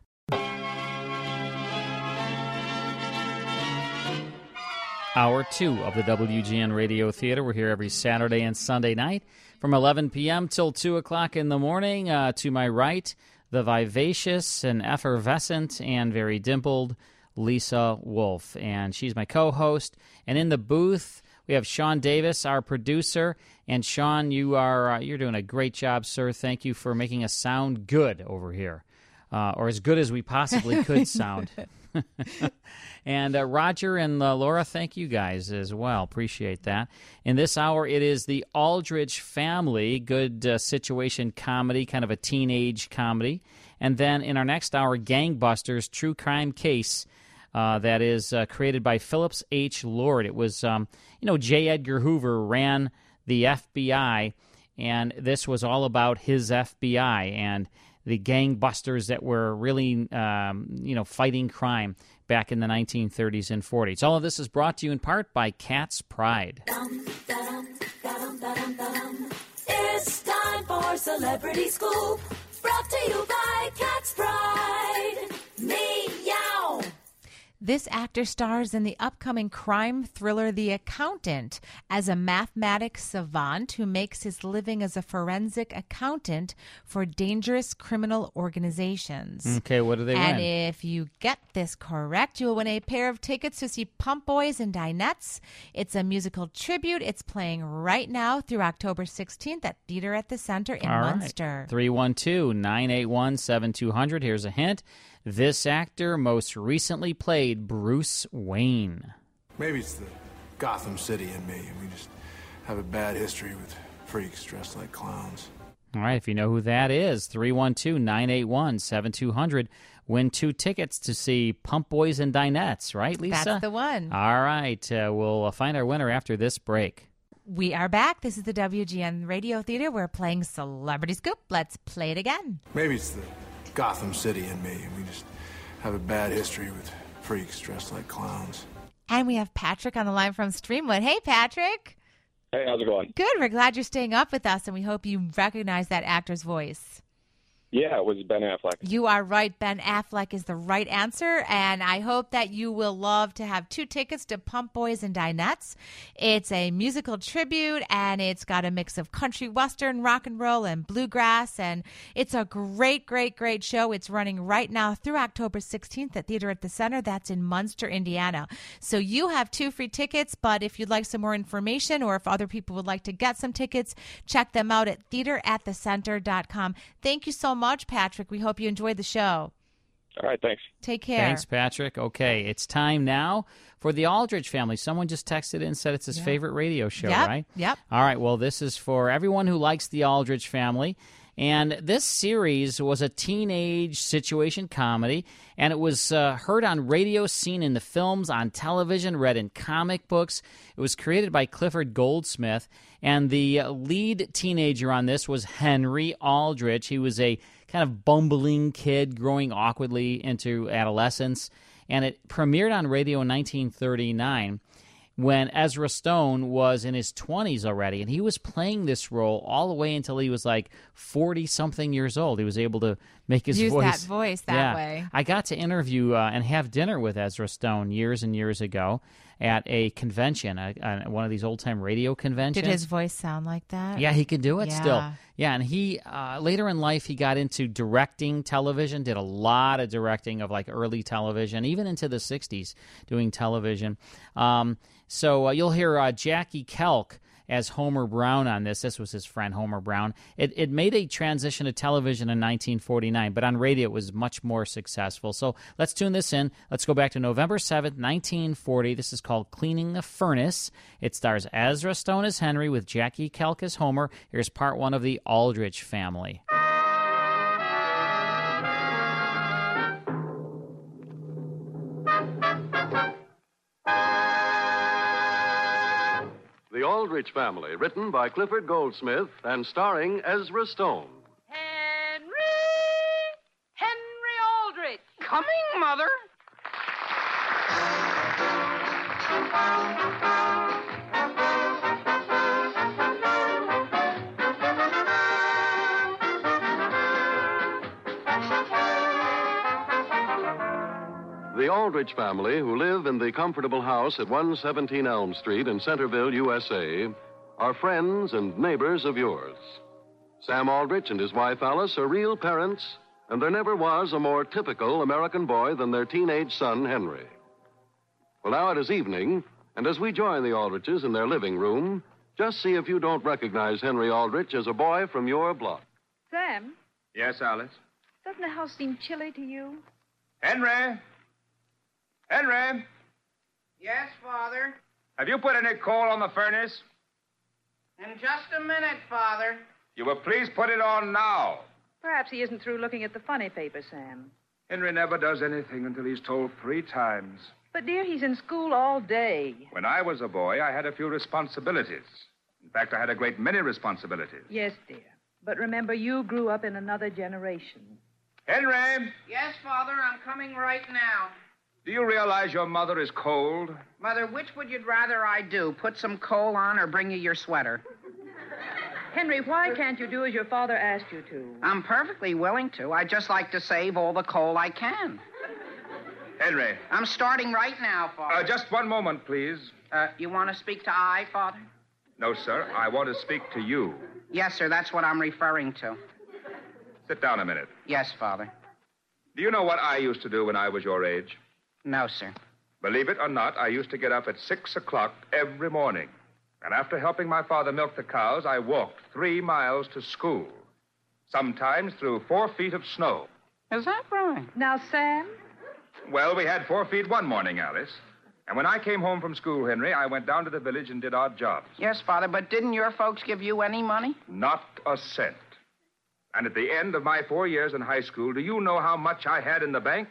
Hour 2 of the WGN Radio Theater. We're here every Saturday and Sunday night from 11 p.m. till 2 o'clock in the morning. To my right, the vivacious and effervescent and very dimpled Lisa Wolf. And she's my co-host. And in the booth, we have Sean Davis, our producer. And Sean, you're doing a great job, sir. Thank you for making us sound good over here. Or as good as we possibly could sound. And Roger and Laura, thank you guys as well. Appreciate that. In this hour, it is the Aldrich family, good situation comedy, kind of a teenage comedy. And then in our next hour, Gangbusters, true crime case that is created by Phillips H. Lord. It was, J. Edgar Hoover ran the FBI, and this was all about his FBI and the gangbusters that were really, fighting crime back in the 1930s and 40s. All of this is brought to you in part by Cat's Pride. It's time for Celebrity Scoop, brought to you by Cat's Pride. Meow. This actor stars in the upcoming crime thriller The Accountant as a mathematics savant who makes his living as a forensic accountant for dangerous criminal organizations. Okay, what do they win? And if you get this correct, you will win a pair of tickets to see Pump Boys and Dinettes. It's a musical tribute. It's playing right now through October 16th at Theater at the Center in Munster. 312-981-7200. Here's a hint. This actor most recently played Bruce Wayne. Maybe it's the Gotham City in me. We just have a bad history with freaks dressed like clowns. All right, if you know who that is, 312-981-7200. Win 2 tickets to see Pump Boys and Dinettes, right, Lisa? That's the one. All right, we'll find our winner after this break. We are back. This is the WGN Radio Theater. We're playing Celebrity Scoop. Let's play it again. Maybe it's the Gotham City in me. We just have a bad history with freaks dressed like clowns. And we have Patrick on the line from Streamwood. Hey, Patrick. Hey, how's it going? Good. We're glad you're staying up with us, and we hope you recognize that actor's voice. Yeah, it was Ben Affleck. You are right. Ben Affleck is the right answer, and I hope that you will love to have 2 tickets to Pump Boys and Dinettes. It's a musical tribute, and it's got a mix of country, western, rock and roll, and bluegrass, and it's a great, great, great show. It's running right now through October 16th at Theater at the Center. That's in Munster, Indiana. So you have 2 free tickets, but if you'd like some more information or if other people would like to get some tickets, check them out at theateratthecenter.com. Thank you so much, Patrick. We hope you enjoyed the show. All right, thanks. Take care. Thanks, Patrick. Okay, it's time now for the Aldrich family. Someone just texted in and said it's his favorite radio show, right? Yep. All right, well, this is for everyone who likes the Aldrich family. And this series was a teenage situation comedy, and it was heard on radio, seen in the films, on television, read in comic books. It was created by Clifford Goldsmith, and the lead teenager on this was Henry Aldrich. He was a kind of bumbling kid growing awkwardly into adolescence, and it premiered on radio in 1939. When Ezra Stone was in his 20s already, and he was playing this role all the way until he was like 40-something years old. He was able to make his Use voice. that voice that way. I got to interview and have dinner with Ezra Stone years and years ago at a convention, one of these old-time radio conventions. Did his voice sound like that? Yeah, he could do it still. Yeah. Yeah, and he, later in life, he got into directing television, did a lot of directing of like early television, even into the 60s doing television. So you'll hear Jackie Kelk as Homer Brown on this. This was his friend Homer Brown. It made a transition to television in 1949, but on radio it was much more successful. So let's tune this in. Let's go back to November 7th, 1940. This is called Cleaning the Furnace. It stars Ezra Stone as Henry with Jackie Kelk as Homer. Here's part one of The Aldrich Family. The Aldrich Family, written by Clifford Goldsmith and starring Ezra Stone. Henry Aldrich. Coming, Mother. The Aldrich family, who live in the comfortable house at 117 Elm Street in Centerville, USA, are friends and neighbors of yours. Sam Aldrich and his wife Alice are real parents, and there never was a more typical American boy than their teenage son, Henry. Well, now it is evening, and as we join the Aldriches in their living room, just see if you don't recognize Henry Aldrich as a boy from your block. Sam, Yes, Alice? doesn't the house seem chilly to you? Henry! Henry! Yes, Father? Have you put any coal on the furnace? In just a minute, Father. You will please put it on now. Perhaps he isn't through looking at the funny paper, Sam. Henry never does anything until he's told 3 times. But, dear, he's in school all day. When I was a boy, I had a few responsibilities. In fact, I had a great many responsibilities. Yes, dear. But remember, you grew up in another generation. Henry! Yes, Father, I'm coming right now. Do you realize your mother is cold? Mother, which would you rather I do? Put some coal on or bring you your sweater? Henry, why can't you do as your father asked you to? I'm perfectly willing to. I'd just like to save all the coal I can. Henry. I'm starting right now, Father. Just one moment, please. You want to speak to I, Father? No, sir. I want to speak to you. Yes, sir. That's what I'm referring to. Sit down a minute. Yes, Father. Do you know what I used to do when I was your age? No, sir. Believe it or not, I used to get up at 6 o'clock every morning. And after helping my father milk the cows, I walked 3 miles to school. Sometimes through 4 feet of snow. Is that right? Now, Sam? Well, we had 4 feet one morning, Alice. And when I came home from school, Henry, I went down to the village and did odd jobs. Yes, Father, but didn't your folks give you any money? Not a cent. And at the end of my 4 years in high school, do you know how much I had in the bank?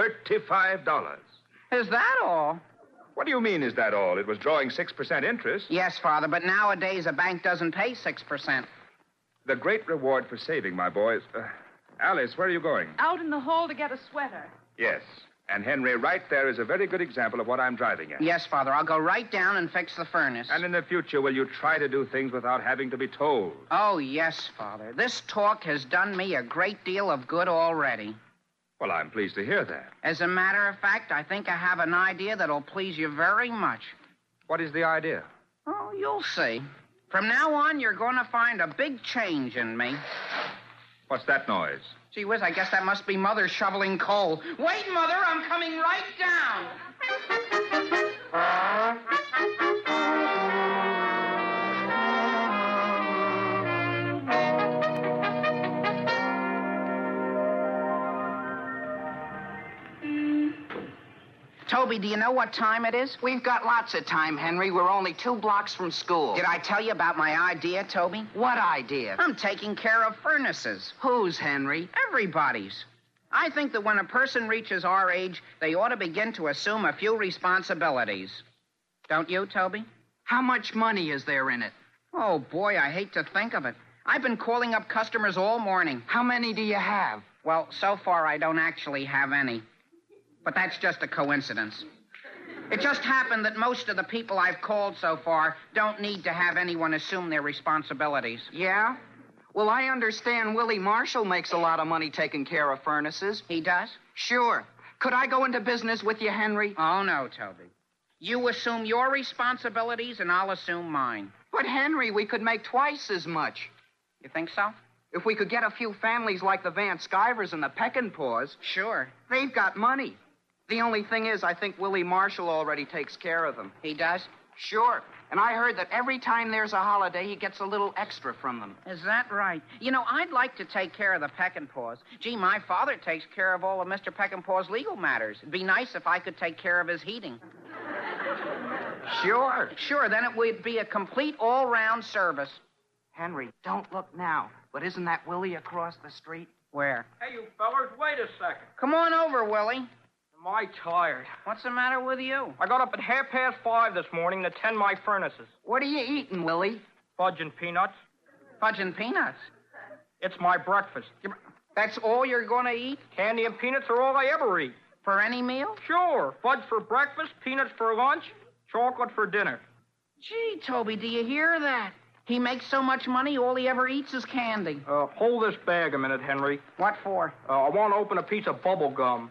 $35. Is that all? What do you mean, is that all? It was drawing 6% interest. Yes, Father, but nowadays a bank doesn't pay 6%. The great reward for saving, my boy, is... Alice, where are you going? Out in the hall to get a sweater. Yes. And, Henry, right there is a very good example of what I'm driving at. Yes, Father, I'll go right down and fix the furnace. And in the future, will you try to do things without having to be told? Oh, yes, Father. This talk has done me a great deal of good already. Well, I'm pleased to hear that. As a matter of fact, I think I have an idea that'll please you very much. What is the idea? Oh, you'll see. From now on, you're going to find a big change in me. What's that noise? Gee whiz, I guess that must be Mother shoveling coal. Wait, Mother, I'm coming right down. Toby, do you know what time it is? We've got lots of time, Henry. We're only 2 blocks from school. Did I tell you about my idea, Toby? What idea? I'm taking care of furnaces. Whose, Henry? Everybody's. I think that when a person reaches our age, they ought to begin to assume a few responsibilities. Don't you, Toby? How much money is there in it? Oh, boy, I hate to think of it. I've been calling up customers all morning. How many do you have? Well, so far I don't actually have any. But that's just a coincidence. It just happened that most of the people I've called so far don't need to have anyone assume their responsibilities. Yeah? Well, I understand Willie Marshall makes a lot of money taking care of furnaces. He does? Sure. Could I go into business with you, Henry? Oh, no, Toby. You assume your responsibilities, and I'll assume mine. But, Henry, we could make twice as much. You think so? If we could get a few families like the Van Skivers and the Peckinpahs. Sure. They've got money. The only thing is, I think Willie Marshall already takes care of them. He does? Sure. And I heard that every time there's a holiday, he gets a little extra from them. Is that right? You know, I'd like to take care of the Peckinpahs. Gee, my father takes care of all of Mr. Peckinpah's legal matters. It'd be nice if I could take care of his heating. Sure. Sure, then it would be a complete all-round service. Henry, don't look now. But isn't that Willie across the street? Where? Hey, you fellers, wait a second. Come on over, Willie. Am I tired? What's the matter with you? I got up at 5:30 this morning to tend my furnaces. What are you eating, Willie? Fudge and peanuts. Fudge and peanuts? It's my breakfast. That's all you're going to eat? Candy and peanuts are all I ever eat. For any meal? Sure. Fudge for breakfast, peanuts for lunch, chocolate for dinner. Gee, Toby, do you hear that? He makes so much money, all he ever eats is candy. Hold this bag a minute, Henry. What for? I want to open a piece of bubble gum.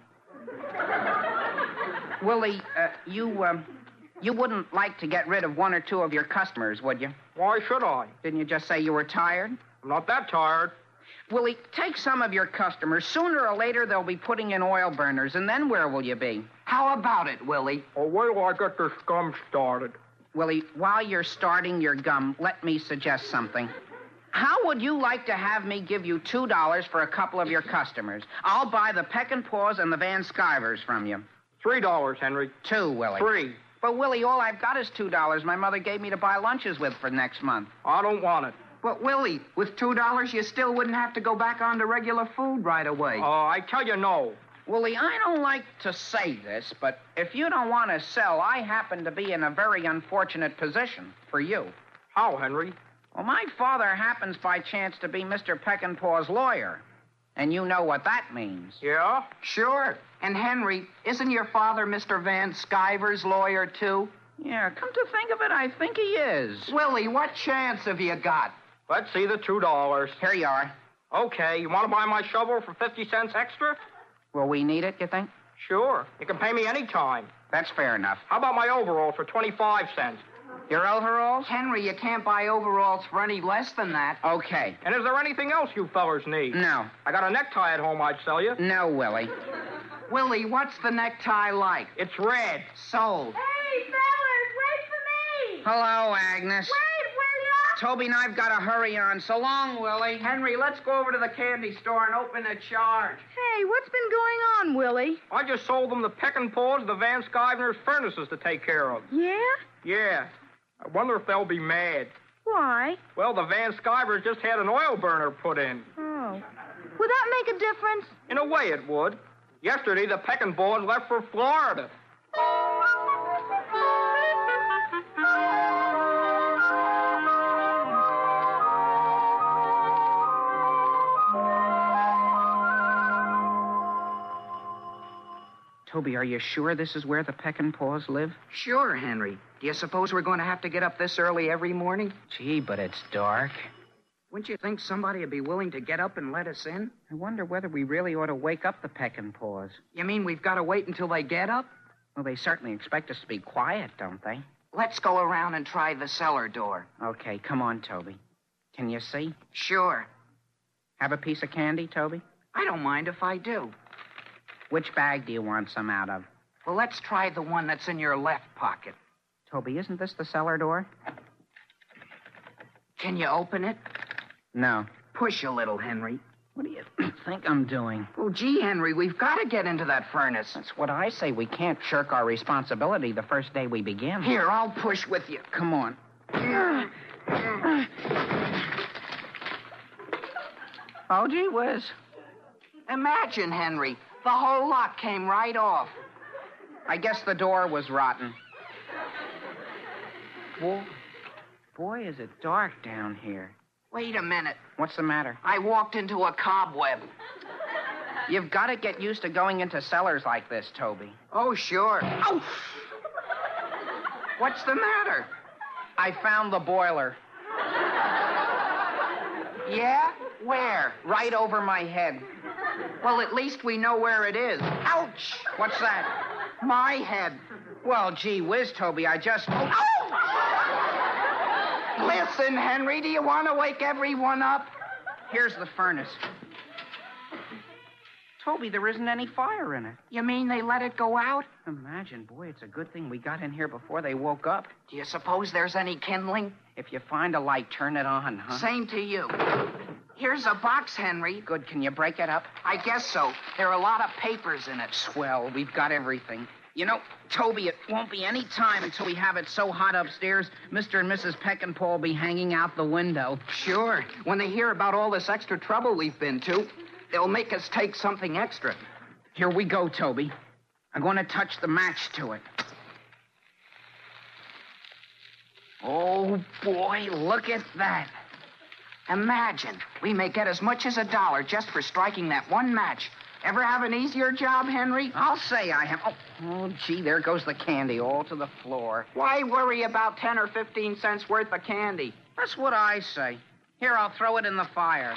Willie, you wouldn't like to get rid of one or two of your customers, would you? Why should I? Didn't you just say you were tired? I'm not that tired. Willie, take some of your customers. Sooner or later, they'll be putting in oil burners, and then where will you be? How about it, Willie? Oh, wait till I get this gum started. Willie, while you're starting your gum, let me suggest something. How would you like to have me give you $2 for a couple of your customers? I'll buy the Peckinpahs and the Van Skivers from you. $3, Henry. 2, Willie. 3. But, Willie, all I've got is $2 my mother gave me to buy lunches with for next month. I don't want it. But, Willie, with $2, you still wouldn't have to go back on to regular food right away. I tell you no. Willie, I don't like to say this, but if you don't want to sell, I happen to be in a very unfortunate position for you. How, Henry? Well, my father happens by chance to be Mr. Peckinpah's lawyer. And you know what that means. Yeah? Sure. And, Henry, isn't your father Mr. Van Skiver's lawyer, too? Yeah, come to think of it, I think he is. Willie, what chance have you got? Let's see the $2. Here you are. Okay, you want to buy my shovel for 50 cents extra? Will we need it, you think? Sure. You can pay me any time. That's fair enough. How about my overalls for 25 cents? Your overalls? Henry, you can't buy overalls for any less than that. Okay. And is there anything else you fellers need? No. I got a necktie at home I'd sell you. No, Willie. Willie, what's the necktie like? It's red. Sold. Hey, fellas, wait for me! Hello, Agnes. Wait, will ya? Toby and I've got to hurry on. So long, Willie. Henry, let's go over to the candy store and open a charge. Hey, what's been going on, Willie? I just sold them the Peckinpahs, the Van Skivers furnaces to take care of. Yeah? Yeah. I wonder if they'll be mad. Why? Well, the Van Skivers just had an oil burner put in. Oh. Would that make a difference? In a way, it would. Yesterday, the Peckinpahs left for Florida. Toby, are you sure this is where the Peckinpahs live? Sure, Henry. Do you suppose we're going to have to get up this early every morning? Gee, but it's dark. Wouldn't you think somebody would be willing to get up and let us in? I wonder whether we really ought to wake up the Peckinpahs. You mean we've got to wait until they get up? Well, they certainly expect us to be quiet, don't they? Let's go around and try the cellar door. Okay, come on, Toby. Can you see? Sure. Have a piece of candy, Toby? I don't mind if I do. Which bag do you want some out of? Well, let's try the one that's in your left pocket. Toby, isn't this the cellar door? Can you open it? No. Push a little, Henry. What do you think I'm doing? Oh, gee, Henry, we've got to get into that furnace. That's what I say. We can't shirk our responsibility the first day we begin. Here, I'll push with you. Come on. Oh, gee whiz. Imagine, Henry, the whole lot came right off. I guess the door was rotten. Boy, is it dark down here. Wait a minute. What's the matter? I walked into a cobweb. You've got to get used to going into cellars like this, Toby. Oh, sure. Oh! What's the matter? I found the boiler. Yeah? Where? Right over my head. Well, at least we know where it is. Ouch! What's that? My head. Well, gee whiz, Toby, I just... Oh! Listen, Henry, do you want to wake everyone up? Here's the furnace. Toby, there isn't any fire in it. You mean they let it go out? Imagine, boy, it's a good thing we got in here before they woke up. Do you suppose there's any kindling? If you find a light, turn it on, huh? Same to you. Here's a box, Henry. Good. Can you break it up? I guess so. There are a lot of papers in it. Swell. We've got everything. You know, Toby, it won't be any time until we have it so hot upstairs, Mr. and Mrs. Peckinpah will be hanging out the window. Sure. When they hear about all this extra trouble we've been to, they'll make us take something extra. Here we go, Toby. I'm going to touch the match to it. Oh, boy, look at that. Imagine, we may get as much as $1 just for striking that one match. Ever have an easier job, Henry? I'll say I have. Oh, gee, there goes the candy all to the floor. Why worry about 10 or 15 cents worth of candy? That's what I say. Here, I'll throw it in the fire.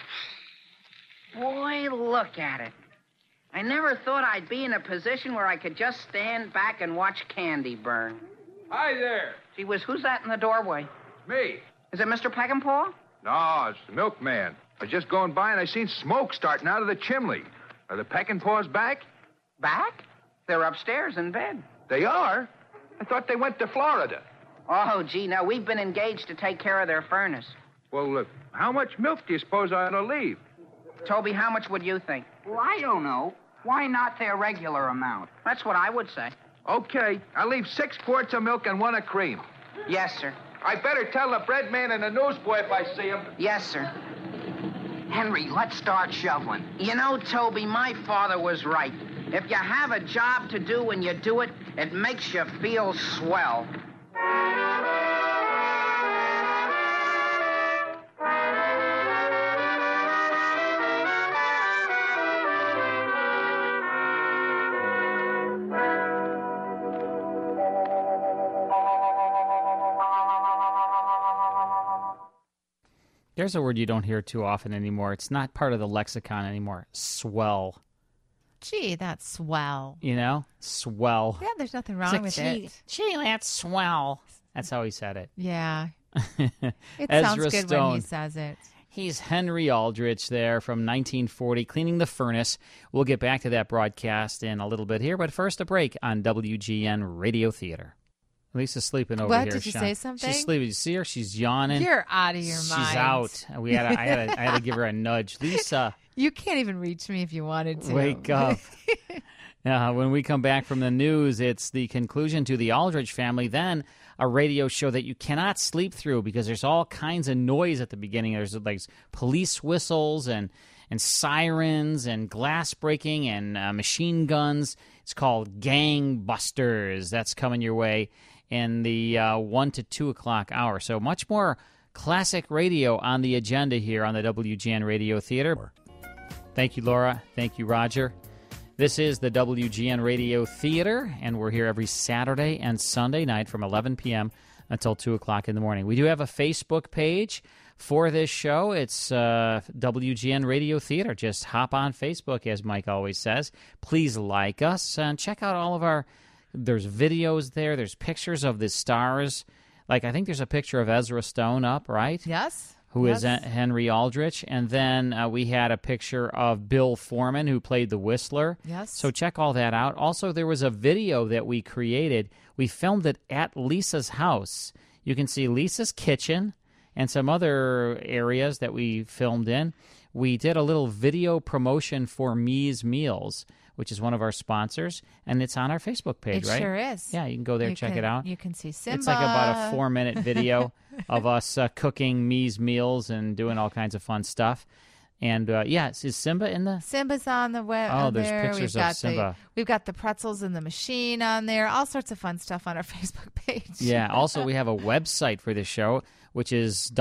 Boy, look at it. I never thought I'd be in a position where I could just stand back and watch candy burn. Hi there. Gee whiz, who's that in the doorway? Me. Is it Mr. Peckinpah? No, it's the milkman. I was just going by and I seen smoke starting out of the chimney. Are the Peckinpahs back? Back? They're upstairs in bed. They are? I thought they went to Florida. Oh, gee, no, we've been engaged to take care of their furnace. Well, how much milk do you suppose I ought to leave? Toby, how much would you think? Well, I don't know. Why not their regular amount? That's what I would say. Okay, I'll leave 6 quarts of milk and 1 of cream. Yes, sir. I better tell the bread man and the newsboy if I see him. Yes, sir. Henry, let's start shoveling. You know, Toby, my father was right. If you have a job to do and you do it, it makes you feel swell. There's a word you don't hear too often anymore. It's not part of the lexicon anymore. Swell. Gee, that's swell. You know? Swell. Yeah, there's nothing wrong with it. Gee, that's swell. That's how he said it. Yeah. It Ezra sounds good Stone. when he says it. He's Henry Aldrich there from 1940, cleaning the furnace. We'll get back to that broadcast in a little bit here, but first a break on WGN Radio Theater. Lisa's sleeping over what? here. Did you Sean. say something? She's sleeping. You see her? She's yawning. You're out of your mind. She's out. I had to give her a nudge. Lisa. You can't even reach me if you wanted to. Wake up. When we come back from the news, it's the conclusion to the Aldrich family, then a radio show that you cannot sleep through because there's all kinds of noise at the beginning. There's like police whistles and sirens and glass breaking and machine guns. It's called Gangbusters. That's coming your way in the 1 to 2 o'clock hour. So much more classic radio on the agenda here on the WGN Radio Theater. Thank you, Laura. Thank you, Roger. This is the WGN Radio Theater, and we're here every Saturday and Sunday night from 11 p.m. until 2 o'clock in the morning. We do have a Facebook page for this show. It's WGN Radio Theater. Just hop on Facebook, as Mike always says. Please like us and check out all of our... There's videos there. There's pictures of the stars. Like, I think there's a picture of Ezra Stone up, right? Yes. Who is Henry Aldrich. And then we had a picture of Bill Foreman, who played the Whistler. Yes. So check all that out. Also, there was a video that we created. We filmed it at Lisa's house. You can see Lisa's kitchen and some other areas that we filmed in. We did a little video promotion for Me's Meals, which is one of our sponsors, and it's on our Facebook page, right? It sure is. Yeah, you can go there and check it out. You can see Simba. It's like about a 4-minute video of us cooking Me's Meals and doing all kinds of fun stuff. And, is Simba in the... Simba's on the web. Oh, there's pictures of Simba. We've got the pretzels in the machine on there. All sorts of fun stuff on our Facebook page. Yeah, also we have a website for this show, which is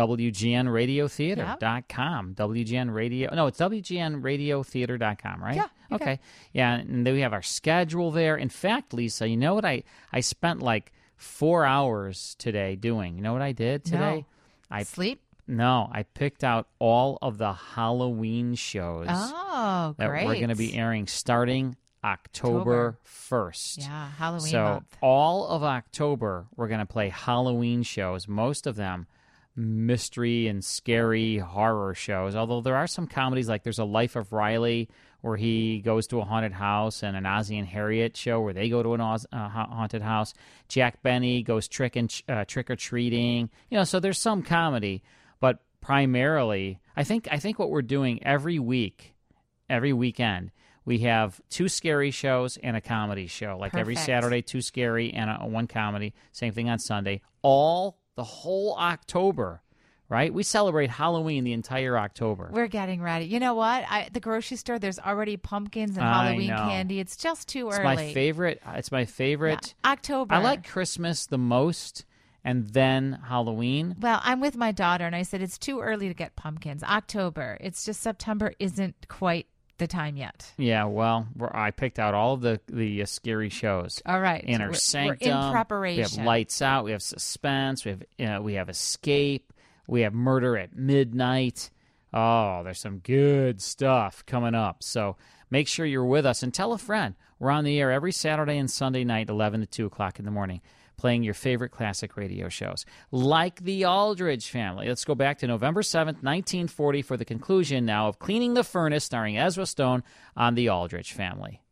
WGNRadioTheater.com. WGN Radio... No, it's WGNRadioTheater.com, right? Yeah. Okay. Yeah, and then we have our schedule there. In fact, Lisa, you know what I spent like 4 hours today doing? You know what I did today? No. Sleep? No, I picked out all of the Halloween shows that we're going to be airing starting October 1st. Yeah, Halloween so month. all of October, we're going to play Halloween shows, most of them mystery and scary horror shows, although there are some comedies, like there's A Life of Riley, where he goes to a haunted house, and an Ozzie and Harriet show where they go to an haunted house. Jack Benny goes trick-or-treating. So there's some comedy, but primarily, I think what we're doing every weekend, we have 2 scary shows and a comedy show. Like every Saturday, 2 scary and 1 comedy. Same thing on Sunday. The whole October, right? We celebrate Halloween the entire October. We're getting ready. You know what? The grocery store, there's already pumpkins and Halloween candy. It's just too early. It's my favorite. Yeah, October. I like Christmas the most, and then Halloween. Well, I'm with my daughter, and I said it's too early to get pumpkins. October. It's just September isn't quite the time yet. Yeah, well, I picked out all of the scary shows. All right. Inner Sanctum. We're in preparation. We have Lights Out. We have Suspense. We have Escape. We have Murder at Midnight. Oh, there's some good stuff coming up. So make sure you're with us, and tell a friend. We're on the air every Saturday and Sunday night, 11 to 2 o'clock in the morning, playing your favorite classic radio shows, like The Aldrich Family. Let's go back to November 7th, 1940, for the conclusion now of Cleaning the Furnace, starring Ezra Stone on The Aldrich Family.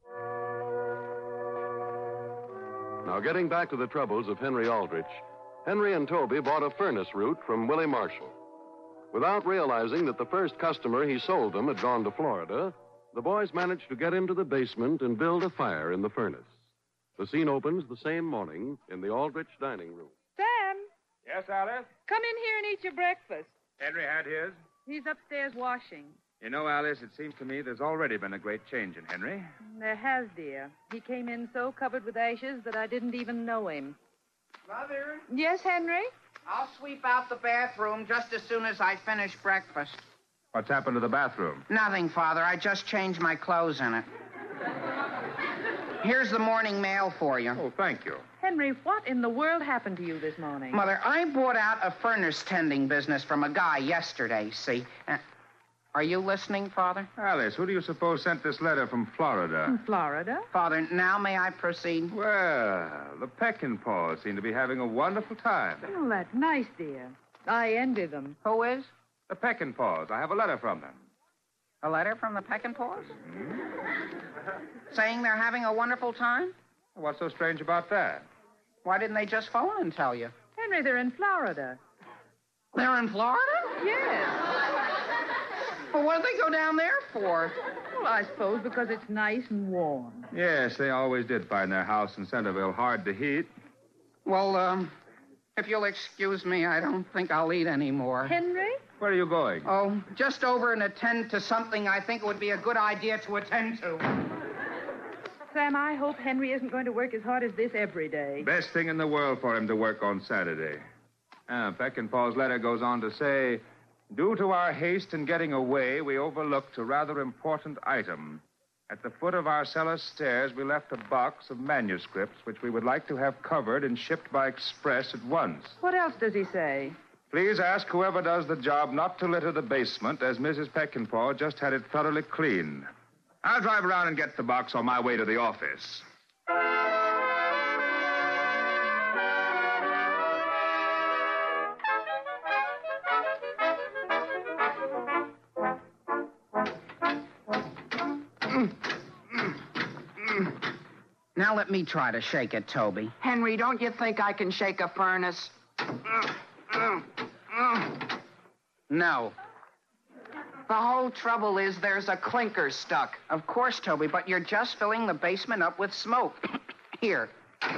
Now, getting back to the troubles of Henry Aldrich, Henry and Toby bought a furnace root from Willie Marshall. Without realizing that the first customer he sold them had gone to Florida, the boys managed to get into the basement and build a fire in the furnace. The scene opens the same morning in the Aldrich dining room. Sam, Yes, Alice? come in here and eat your breakfast. Henry had his. He's upstairs washing. You know, Alice, it seems to me there's already been a great change in Henry. There has, dear. He came in so covered with ashes that I didn't even know him. Mother, Yes, Henry? I'll sweep out the bathroom just as soon as I finish breakfast. What's happened to the bathroom? Nothing, Father. I just changed my clothes in it. Here's the morning mail for you. Oh, thank you. Henry, what in the world happened to you this morning? Mother, I bought out a furnace tending business from a guy yesterday, see? Are you listening, Father? Alice, who do you suppose sent this letter from Florida? From Florida? Father, now may I proceed? Well, the Peckinpahs seem to be having a wonderful time. Oh, that's nice, dear. I envy them. Who is? The Peckinpahs. I have a letter from them. A letter from the Peckinpahs? Saying they're having a wonderful time? What's so strange about that? Why didn't they just phone and tell you? Henry, they're in Florida. They're in Florida? Yes. Well, what did they go down there for? Well, I suppose because it's nice and warm. Yes, they always did find their house in Centerville hard to heat. Well, if you'll excuse me, I don't think I'll eat anymore. Henry? Where are you going? Oh, just over and attend to something I think it would be a good idea to attend to. Sam, I hope Henry isn't going to work as hard as this every day. Best thing in the world for him to work on Saturday. Peckinpah's letter goes on to say, due to our haste in getting away, we overlooked a rather important item. At the foot of our cellar stairs, we left a box of manuscripts which we would like to have covered and shipped by express at once. What else does he say? Please ask whoever does the job not to litter the basement, as Mrs. Peckinpah just had it thoroughly cleaned. I'll drive around and get the box on my way to the office. Now let me try to shake it, Toby. Henry, don't you think I can shake a furnace? No. The whole trouble is there's a clinker stuck. Of course, Toby, but you're just filling the basement up with smoke. Here.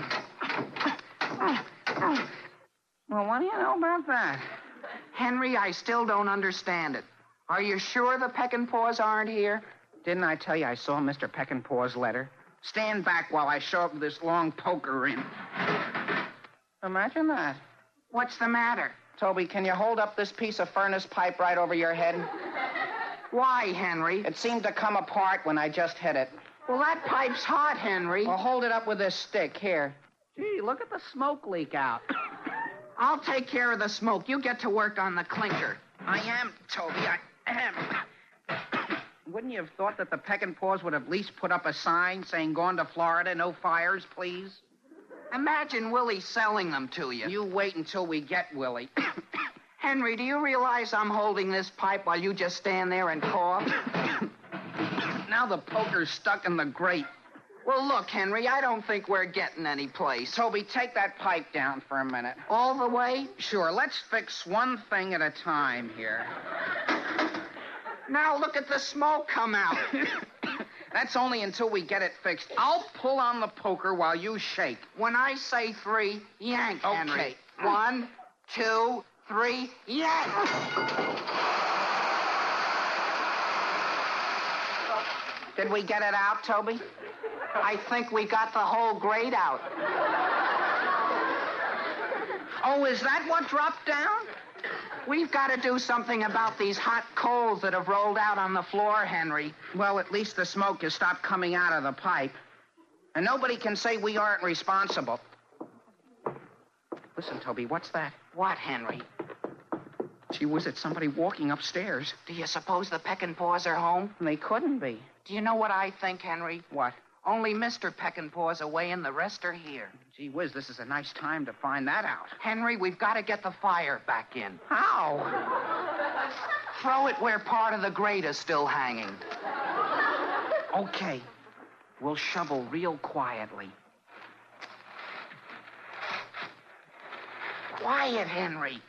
Well, what do you know about that? Henry, I still don't understand it. Are you sure the Peckinpahs aren't here? Didn't I tell you I saw Mr. Peckinpah's letter? Stand back while I show up this long poker in. Imagine that. What's the matter? Toby, can you hold up this piece of furnace pipe right over your head? Why, Henry? It seemed to come apart when I just hit it. Well, that pipe's hot, Henry. Well, hold it up with this stick. Here. Gee, look at the smoke leak out. I'll take care of the smoke. You get to work on the clinker. I am, Toby. I am. Wouldn't you have thought that the Peckinpahs would have at least put up a sign saying, gone to Florida, no fires, please? Imagine Willie selling them to you. You wait until we get Willie. Henry, do you realize I'm holding this pipe while you just stand there and cough? Now the poker's stuck in the grate. Well, look, Henry, I don't think we're getting any place. Toby, take that pipe down for a minute. All the way? Sure, let's fix one thing at a time here. Now look at the smoke come out. That's only until we get it fixed. I'll pull on the poker while you shake. When I say 3, yank, Henry. Okay. 1, 2, 3, yank! Did we get it out, Toby? I think we got the whole grate out. Oh, is that what dropped down? We've got to do something about these hot coals that have rolled out on the floor, Henry. Well, at least the smoke has stopped coming out of the pipe. And nobody can say we aren't responsible. Listen, Toby, what's that? What, Henry? Gee whiz, it's somebody walking upstairs. Do you suppose the Peckinpahs are home? They couldn't be. Do you know what I think, Henry? What? Only Mr. Peckinpah's away and the rest are here. Gee whiz, this is a nice time to find that out. Henry, we've got to get the fire back in. How? Throw it where part of the grate is still hanging. Okay. We'll shovel real quietly. Quiet, Henry.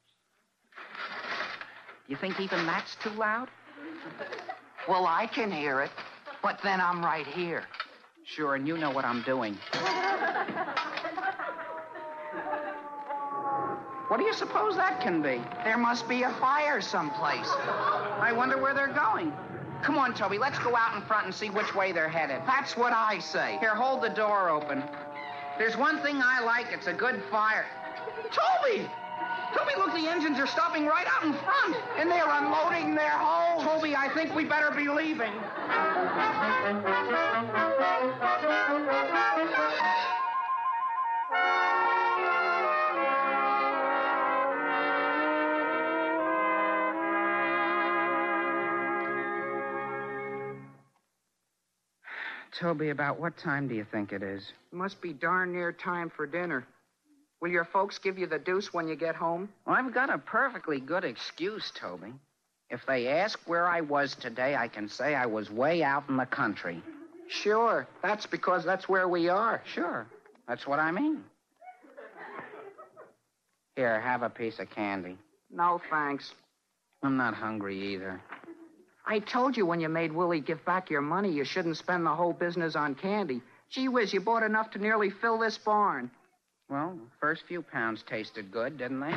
You think even that's too loud? Well, I can hear it, but then I'm right here. Sure, and you know what I'm doing. What do you suppose that can be? There must be a fire someplace. I wonder where they're going. Come on, Toby, let's go out in front and see which way they're headed. That's what I say. Here, hold the door open. There's one thing I like, it's a good fire. Toby! Toby, look, the engines are stopping right out in front. And they're unloading their hose. Toby, I think we better be leaving. Toby, about what time do you think it is? Must be darn near time for dinner. Will your folks give you the deuce when you get home? Well, I've got a perfectly good excuse, Toby. If they ask where I was today, I can say I was way out in the country. Sure. That's because that's where we are. Sure. That's what I mean. Here, have a piece of candy. No, thanks. I'm not hungry either. I told you when you made Willie give back your money, you shouldn't spend the whole business on candy. Gee whiz, you bought enough to nearly fill this barn. Well, first few pounds tasted good, didn't they?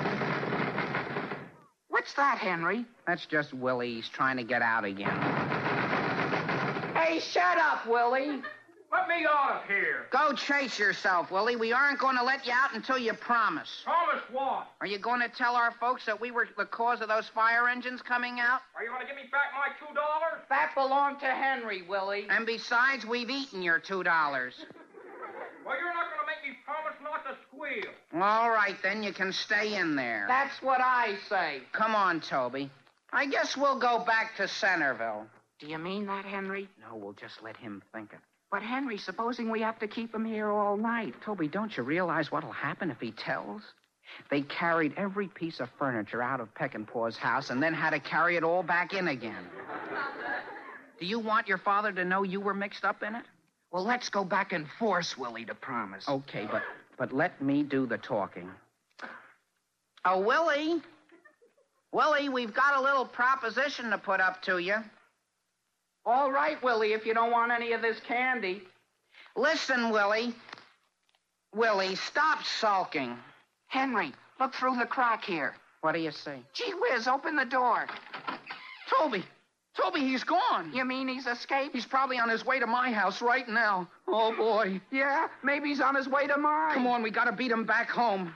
What's that, Henry? That's just Willie. He's trying to get out again. Hey, shut up, Willie. Let me out of here. Go chase yourself, Willie. We aren't going to let you out until you promise. Promise what? Are you going to tell our folks that we were the cause of those fire engines coming out? Are you going to give me back my $2? That belonged to Henry, Willie. And besides, we've eaten your $2. Well, you're not going to make me promise not to squeal. All right, then you can stay in there. That's what I say. Come on, Toby. I guess we'll go back to Centerville. Do you mean that, Henry? No, we'll just let him think it. But, Henry, supposing we have to keep him here all night? Toby, don't you realize what'll happen if he tells? They carried every piece of furniture out of Peckinpah's house and then had to carry it all back in again. Do you want your father to know you were mixed up in it? Well, let's go back and force Willie to promise. Okay, but let me do the talking. Oh, Willie. Willie, we've got a little proposition to put up to you. All right, Willie, if you don't want any of this candy. Listen, Willie. Willie, stop sulking. Henry, look through the crack here. What do you see? Gee whiz, open the door. Toby, he's gone. You mean he's escaped? He's probably on his way to my house right now. Oh, boy. Yeah, maybe he's on his way to mine. Come on, we got to beat him back home.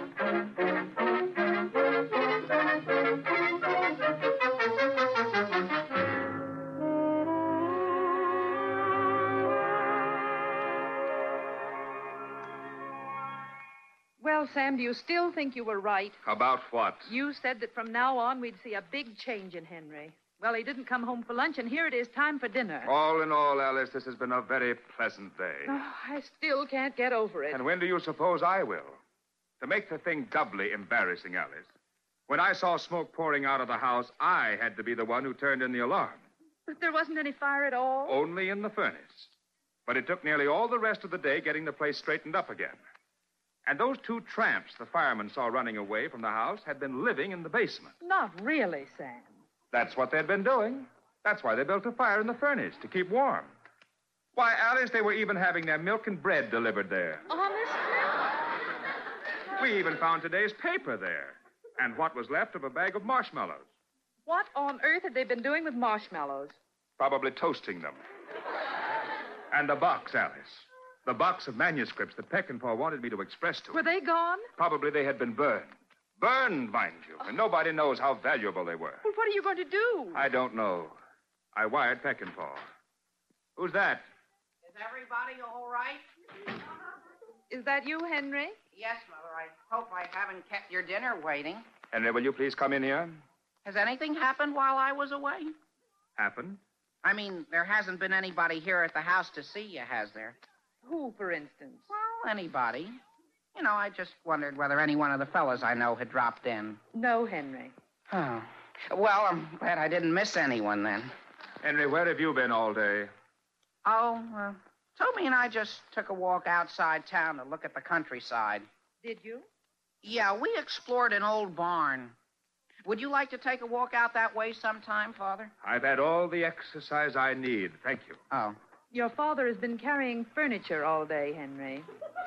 Well, Sam, do you still think you were right? About what? You said that from now on we'd see a big change in Henry. Well, he didn't come home for lunch, and here it is time for dinner. All in all, Alice, this has been a very pleasant day. Oh, I still can't get over it. And when do you suppose I will? To make the thing doubly embarrassing, Alice, When I saw smoke pouring out of the house, I had to be the one who turned in the alarm. But there wasn't any fire at all? Only in the furnace. But it took nearly all the rest of the day getting the place straightened up again. And those 2 tramps the firemen saw running away from the house had been living in the basement. Not really, Sam. That's what they'd been doing. That's why they built a fire in the furnace, to keep warm. Why, Alice, they were even having their milk and bread delivered there. Honestly? We even found today's paper there. And what was left of a bag of marshmallows. What on earth had they been doing with marshmallows? Probably toasting them. And the box, Alice. The box of manuscripts that Peckinpah wanted me to express to him. Were they gone? Probably they had been burned. Burned, mind you. And nobody knows how valuable they were. Well, what are you going to do? I don't know. I wired Peckinpah. Who's that? Is everybody all right? Is that you, Henry? Yes, Mother. I hope I haven't kept your dinner waiting. Henry, will you please come in here? Has anything happened while I was away? Happened? I mean, there hasn't been anybody here at the house to see you, has there? Who, for instance? Well, anybody. You know, I just wondered whether any one of the fellas I know had dropped in. No, Henry. Oh. Well, I'm glad I didn't miss anyone then. Henry, where have you been all day? Oh, Toby and I just took a walk outside town to look at the countryside. Did you? Yeah, we explored an old barn. Would you like to take a walk out that way sometime, Father? I've had all the exercise I need. Thank you. Oh. Your father has been carrying furniture all day, Henry.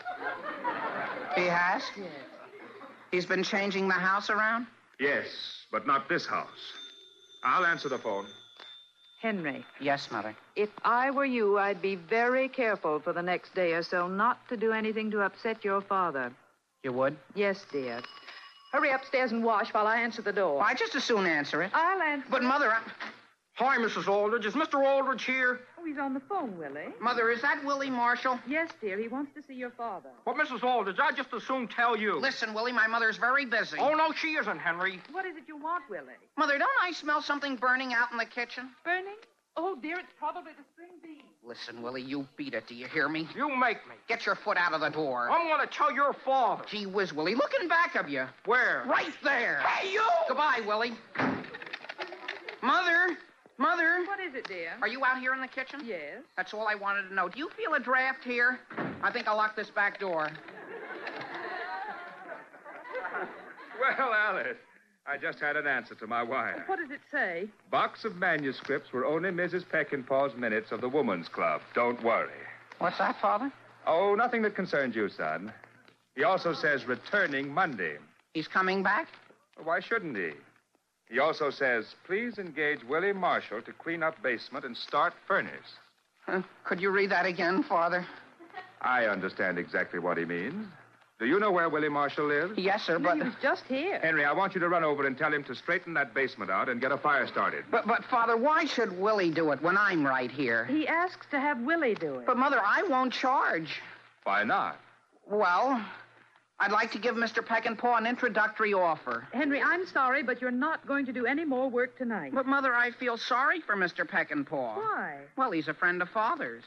He has? Yes. He's been changing the house around? Yes, but not this house. I'll answer the phone. Henry. Yes, Mother. If I were you, I'd be very careful for the next day or so not to do anything to upset your father. You would? Yes, dear. Hurry upstairs and wash while I answer the door. Why, just as soon answer it. I'll answer. But, Mother, Hi, Mrs. Aldridge. Is Mr. Aldridge here? Oh, he's on the phone, Willie. Mother, is that Willie Marshall? Yes, dear. He wants to see your father. Well, Mrs. Aldridge, I'd just as soon tell you. Listen, Willie, my mother's very busy. Oh, no, she isn't, Henry. What is it you want, Willie? Mother, don't I smell something burning out in the kitchen? Burning? Oh, dear, it's probably the string bean. Listen, Willie, you beat it. Do you hear me? You make me. Get your foot out of the door. I'm going to tell your father. Gee whiz, Willie, looking back of you. Where? Right there. Hey, you! Goodbye, Willie. Mother? Mother? What is it, dear? Are you out here in the kitchen? Yes. That's all I wanted to know. Do you feel a draft here? I think I'll lock this back door. Well, Alice, I just had an answer to my wire. What does it say? Box of manuscripts were only Mrs. Peckinpah's minutes of the Woman's Club. Don't worry. What's that, Father? Oh, nothing that concerns you, son. He also says returning Monday. He's coming back? Why shouldn't he? He also says, please engage Willie Marshall to clean up basement and start furnace. Could you read that again, Father? I understand exactly what he means. Do you know where Willie Marshall lives? Yes, sir, but... He was just here. Henry, I want you to run over and tell him to straighten that basement out and get a fire started. But, Father, why should Willie do it when I'm right here? He asks to have Willie do it. But, Mother, I won't charge. Why not? Well, I'd like to give Mr. Peckinpah an introductory offer. Henry, I'm sorry, but you're not going to do any more work tonight. But, Mother, I feel sorry for Mr. Peckinpah. Why? Well, he's a friend of Father's.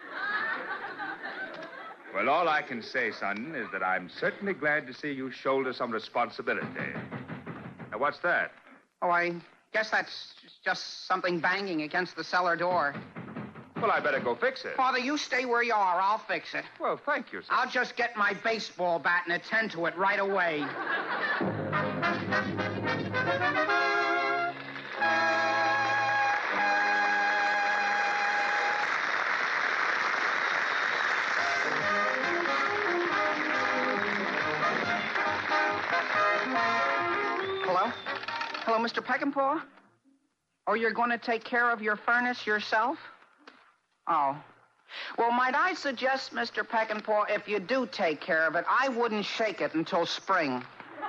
Well, all I can say, son, is that I'm certainly glad to see you shoulder some responsibility. Now, what's that? Oh, I guess that's just something banging against the cellar door. Well, I better go fix it. Father, you stay where you are. I'll fix it. Well, thank you, son. I'll just get my baseball bat and attend to it right away. Hello? Hello, Mr. Peckinpah? Oh, you're going to take care of your furnace yourself? Oh. Well, might I suggest, Mr. Peckinpah, if you do take care of it, I wouldn't shake it until spring.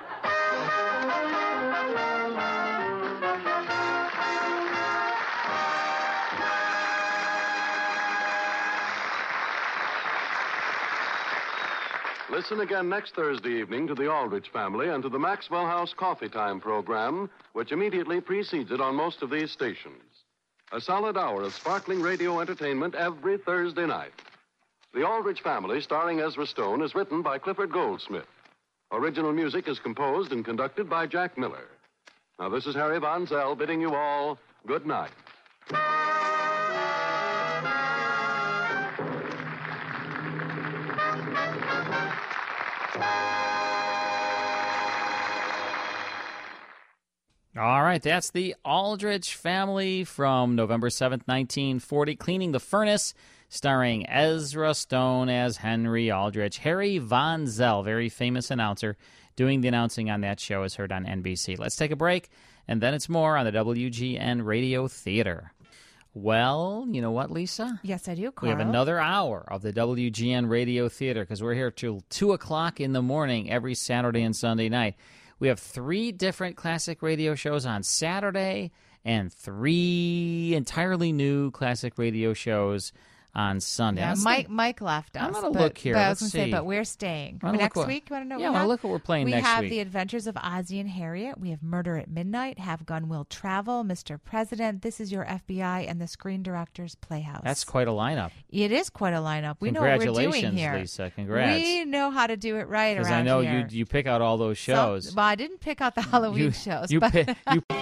Listen again next Thursday evening to the Aldrich family and to the Maxwell House Coffee Time program, which immediately precedes it on most of these stations. A solid hour of sparkling radio entertainment every Thursday night. The Aldrich Family, starring Ezra Stone, is written by Clifford Goldsmith. Original music is composed and conducted by Jack Miller. Now, this is Harry Von Zell bidding you all good night. All right, that's the Aldrich Family from November 7th, 1940, Cleaning the Furnace, starring Ezra Stone as Henry Aldrich. Harry Von Zell, very famous announcer, doing the announcing on that show, is heard on NBC. Let's take a break, and then it's more on the WGN Radio Theater. Well, you know what, Lisa? Yes, I do, Carl. We have another hour of the WGN Radio Theater because we're here till 2 o'clock in the morning every Saturday and Sunday night. We have 3 different classic radio shows on Saturday and 3 entirely new classic radio shows on Sunday. Yeah, Mike left us. I'm going to look here. But I was Let's going to see. say, but we're staying. Next week, you want to know what Yeah, I want to look what we're playing next week. We have The Adventures of Ozzie and Harriet. We have Murder at Midnight, Have Gun Will Travel, Mr. President, This Is Your FBI, and The Screen Director's Playhouse. That's quite a lineup. It is quite a lineup. We know what we're doing here. Congratulations, Lisa. Congrats. We know how to do it right around here. Because I know you pick out all those shows. Well, I didn't pick out the Halloween shows. You but pick...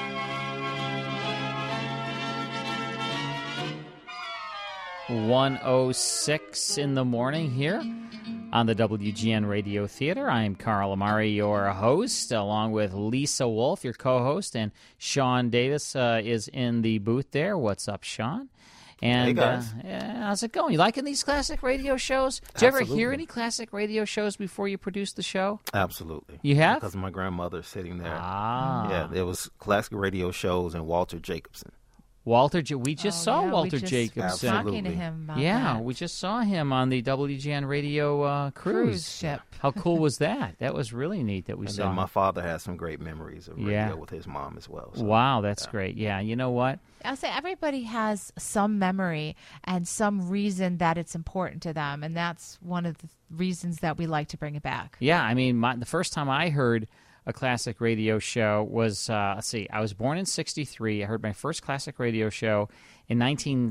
1:06 in the morning here on the WGN Radio Theater. I'm Carl Amari, your host, along with Lisa Wolf, your co-host, and Sean Davis is in the booth there. What's up, Sean? And hey guys. How's it going? You liking these classic radio shows? Did you ever Absolutely. hear any classic radio shows before you produced the show? Absolutely. You have? Because my grandmother sitting there. Ah. Yeah, there was classic radio shows and Walter Jacobson. We just saw Walter Jacobson. Talking to him about that. We just saw him on the WGN Radio cruise ship. How cool was that? That was really neat that we and saw then him. my father has some great memories of radio with his mom as well. So, wow, that's great. Yeah, you know what? I'll say everybody has some memory and some reason that it's important to them, and that's one of the reasons that we like to bring it back. Yeah, I mean, the first time I heard a classic radio show was, I was born in 1963. I heard my first classic radio show in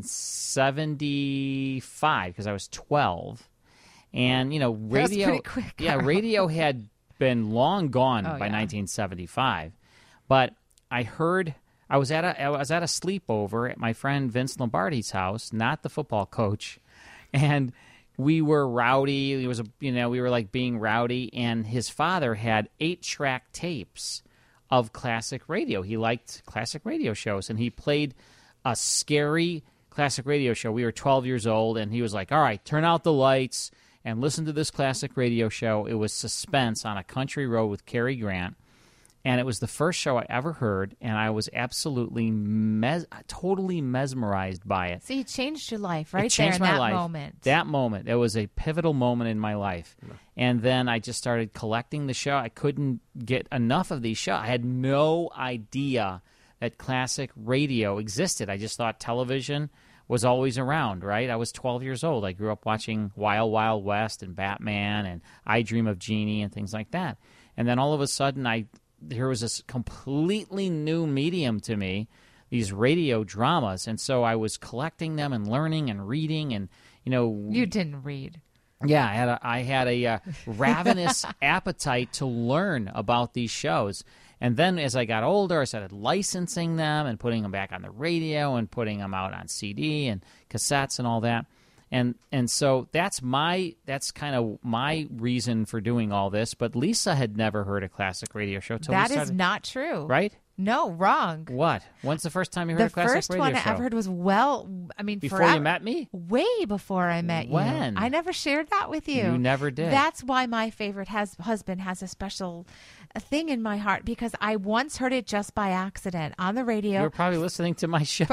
1975 because I was 12. And, you know, radio... That's pretty quick, Carl. Radio had been long gone by 1975. But I heard... I was at a sleepover at my friend Vince Lombardi's house, not the football coach, and we were rowdy. We were like being rowdy, and his father had 8-track tapes of classic radio. He liked classic radio shows, and he played a scary classic radio show. We were 12 years old, and he was like, "All right, turn out the lights and listen to this classic radio show." It was Suspense on a Country Road with Cary Grant. And it was the first show I ever heard, and I was absolutely totally mesmerized by it. See, it changed your life right It changed there in my that life. moment. That moment. It was a pivotal moment in my life. And then I just started collecting the show. I couldn't get enough of these shows. I had no idea that classic radio existed. I just thought television was always around, right? I was 12 years old. I grew up watching Wild Wild West and Batman and I Dream of Jeannie and things like that. And then all of a sudden there was this completely new medium to me, these radio dramas, and so I was collecting them and learning and reading, and You didn't read. Yeah, I had a ravenous appetite to learn about these shows, and then as I got older, I started licensing them and putting them back on the radio and putting them out on CD and cassettes and all that. And so that's kind of my reason for doing all this. But Lisa had never heard a classic radio show. That is not true. Right? No, wrong. What? When's the first time you heard a classic radio show? The first one I ever heard was before you met me? Way before I met you. When? I never shared that with you. You never did. That's why my favorite husband has a special thing in my heart, because I once heard it just by accident on the radio. You were probably listening to my show.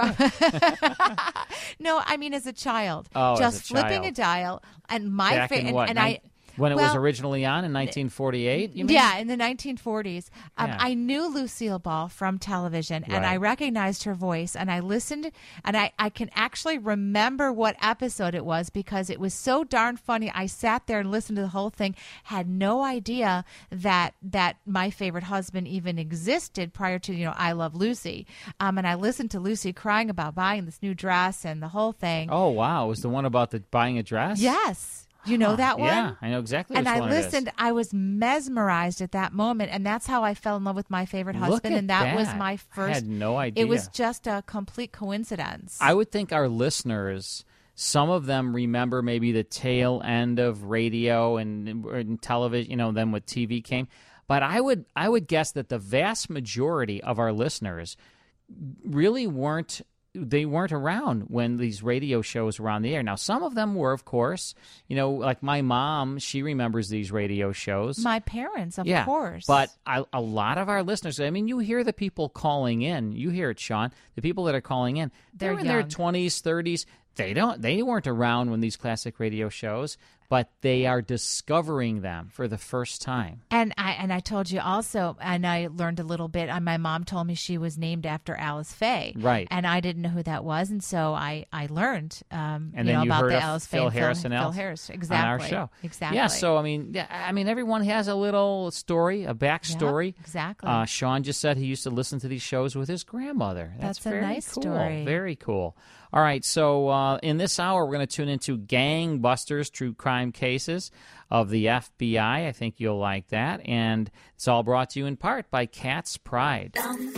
No, I mean as a child. Oh, just as a flipping child. a dial, and my Back in favorite, what, and I. When it was originally on in 1948, you mean? Yeah, in the 1940s. Yeah. I knew Lucille Ball from television, and Right. I recognized her voice, and I listened, and I can actually remember what episode it was because it was so darn funny. I sat there and listened to the whole thing, had no idea that my favorite husband even existed prior to, I Love Lucy. And I listened to Lucy crying about buying this new dress and the whole thing. Oh, wow. It was the one about buying a dress? Yes. You know that one? Yeah, I know exactly and which I one it is. listened. I was mesmerized at that moment, and that's how I fell in love with My Favorite Look Husband, at and that was that. my first. I had no idea. It was just a complete coincidence. I would think our listeners, some of them remember maybe the tail end of radio and television, then when TV came. But I would guess that the vast majority of our listeners really weren't around when these radio shows were on the air. Now, some of them were, of course, like my mom, she remembers these radio shows. My parents, of course. But a lot of our listeners, you hear the people calling in. You hear it, Sean. The people that are calling in, they're in their 20s, 30s. They weren't around when these classic radio shows, but they are discovering them for the first time. And I told you also, and I learned a little bit. My mom told me she was named after Alice Faye, right? And I didn't know who that was, and so I learned, and then you about heard the of Alice Phil Faye, Harris Phil Harris, exactly, on our show, exactly. Yeah, so everyone has a little story, a backstory. Yep, exactly. Sean just said he used to listen to these shows with his grandmother. That's a very nice cool. story. Very cool. All right, so in this hour, we're going to tune into Gangbusters, true crime cases of the FBI. I think you'll like that. And it's all brought to you in part by Cat's Pride.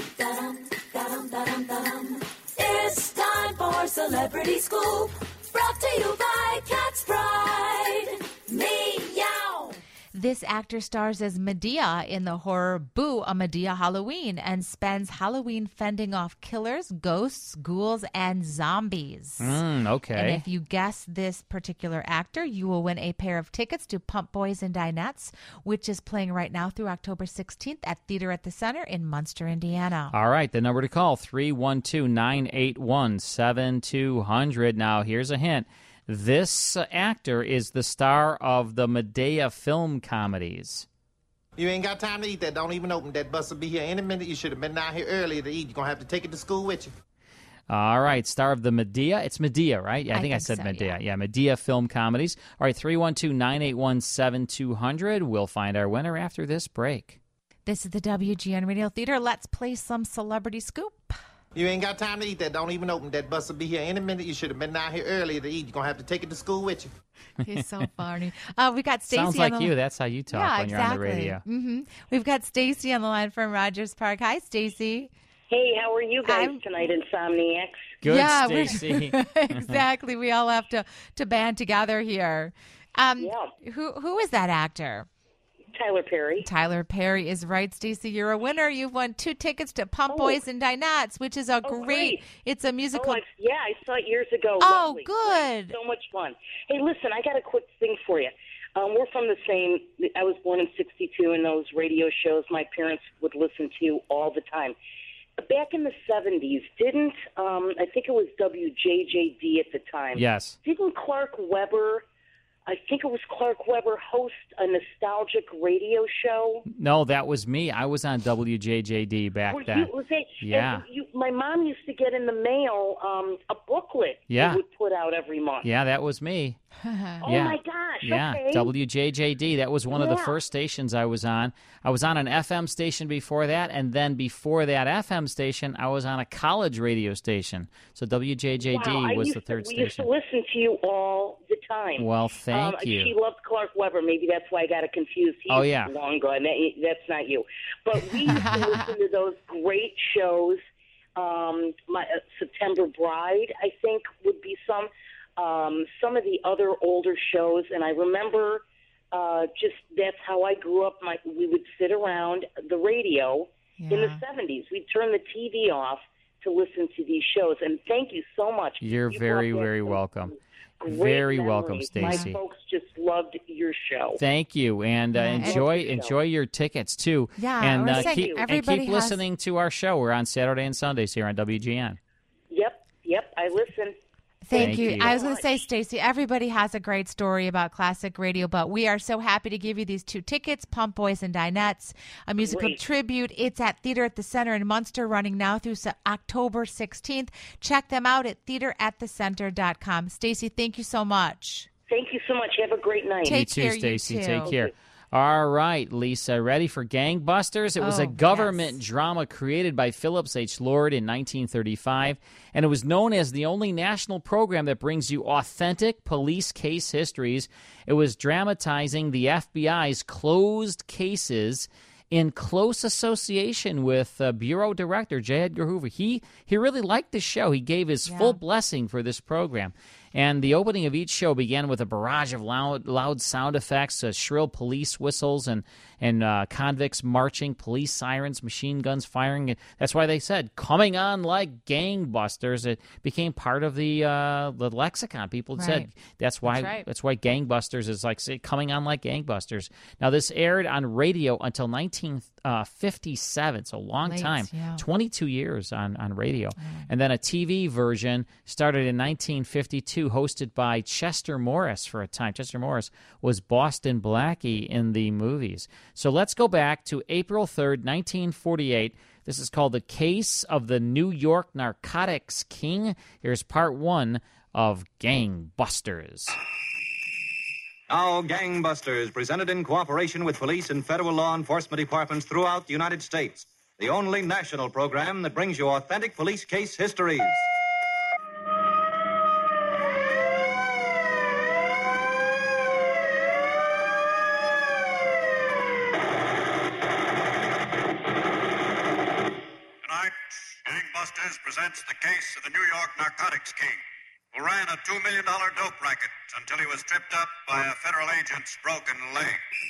It's time for Celebrity Scoop, brought to you by Cat's Pride. Meow. This actor stars as Medea in the horror Boo! A Medea Halloween and spends Halloween fending off killers, ghosts, ghouls, and zombies. Okay. And if you guess this particular actor, you will win a pair of tickets to Pump Boys and Dinettes, which is playing right now through October 16th at Theater at the Center in Munster, Indiana. All right, the number to call, 312-981-7200. Now, here's a hint. This actor is the star of the Medea film comedies. You ain't got time to eat that. Don't even open that. Bus will be here any minute. You should have been down here earlier to eat. You're going to have to take it to school with you. All right, star of the Medea. It's Medea, right? Yeah, I think I said so, Medea. Yeah, Medea film comedies. All right, 312-981-7200. We'll find our winner after this break. This is the WGN Radio Theater. Let's play some Celebrity Scoop. You ain't got time to eat that. Don't even open that. Bus will be here any minute. You should have been down here earlier to eat. You're going to have to take it to school with you. He's so funny. We got Stacy. Sounds like you. That's how you talk when exactly. you're on the radio. Mm-hmm. We've got Stacy on the line from Rogers Park. Hi, Stacy. Hey, how are you guys tonight, Insomniacs? Good, Stacy. Exactly. We all have to band together here. Who is that actor? Tyler Perry. Tyler Perry is right, Stacey. You're a winner. You've won 2 tickets to Pump Boys and Dinettes, which is a great. It's a musical. I saw it years ago. Oh, Lovely. good. So much fun. Hey, listen, I got a quick thing for you. We're from the same. I was born in '62, and those radio shows my parents would listen to all the time. Back in the '70s, didn't I think it was WJJD at the time? Yes. Didn't Clark Weber? I think it was Clark Weber host a nostalgic radio show. No, that was me. I was on WJJD back then. Yeah. My mom used to get in the mail a booklet they would put out every month. Yeah, that was me. Oh, my gosh. Yeah, okay. WJJD. That was one of the first stations I was on. I was on an FM station before that, and then before that FM station, I was on a college radio station. So WJJD was the third station. We used to listen to you all the time. Well, thank you. She loved Clark Weber. Maybe that's why I got it confused. He's long gone. That's not you. But we used to listen to those great shows. September Bride, I think, would be some of the other older shows, and I remember that's how I grew up. We would sit around the radio in the 70s. We'd turn the TV off to listen to these shows, and thank you so much. You're very, very welcome. Very welcome, Stacy. My folks just loved your show. Thank you, and enjoy your tickets too. Yeah, and keep listening to our show. We're on Saturday and Sundays here on WGN. Yep, I listen. Thank you. I was going to say, Stacy, everybody has a great story about classic radio, but we are so happy to give you these 2 tickets, Pump Boys and Dinettes, a musical tribute. It's at Theater at the Center in Munster, running now through October 16th. Check them out at theateratthecenter.com. Stacy, thank you so much. Thank you so much. Have a great night. Take you too, care, Stacy. you too. Take care. All right, Lisa, ready for Gangbusters? It was a government drama created by Phillips H. Lord in 1935, and it was known as the only national program that brings you authentic police case histories. It was dramatizing the FBI's closed cases in close association with Bureau Director J. Edgar Hoover. He really liked the show. He gave his full blessing for this program. And the opening of each show began with a barrage of loud sound effects, shrill police whistles, and convicts marching, police sirens, machine guns firing. That's why they said, coming on like gangbusters. It became part of the lexicon. People said that's why gangbusters is like coming on like gangbusters. Now, this aired on radio until 1957, so a long time, 22 years on radio. And then a TV version started in 1952, hosted by Chester Morris for a time. Chester Morris was Boston Blackie in the movies. So let's go back to April 3rd, 1948. This is called The Case of the New York Narcotics King. Here's part 1 of Gangbusters. Now, Gangbusters, presented in cooperation with police and federal law enforcement departments throughout the United States. The only national program that brings you authentic police case histories. Gangbusters presents the case of the New York Narcotics King, who ran a $2 million dope racket until he was tripped up by a federal agent's broken leg.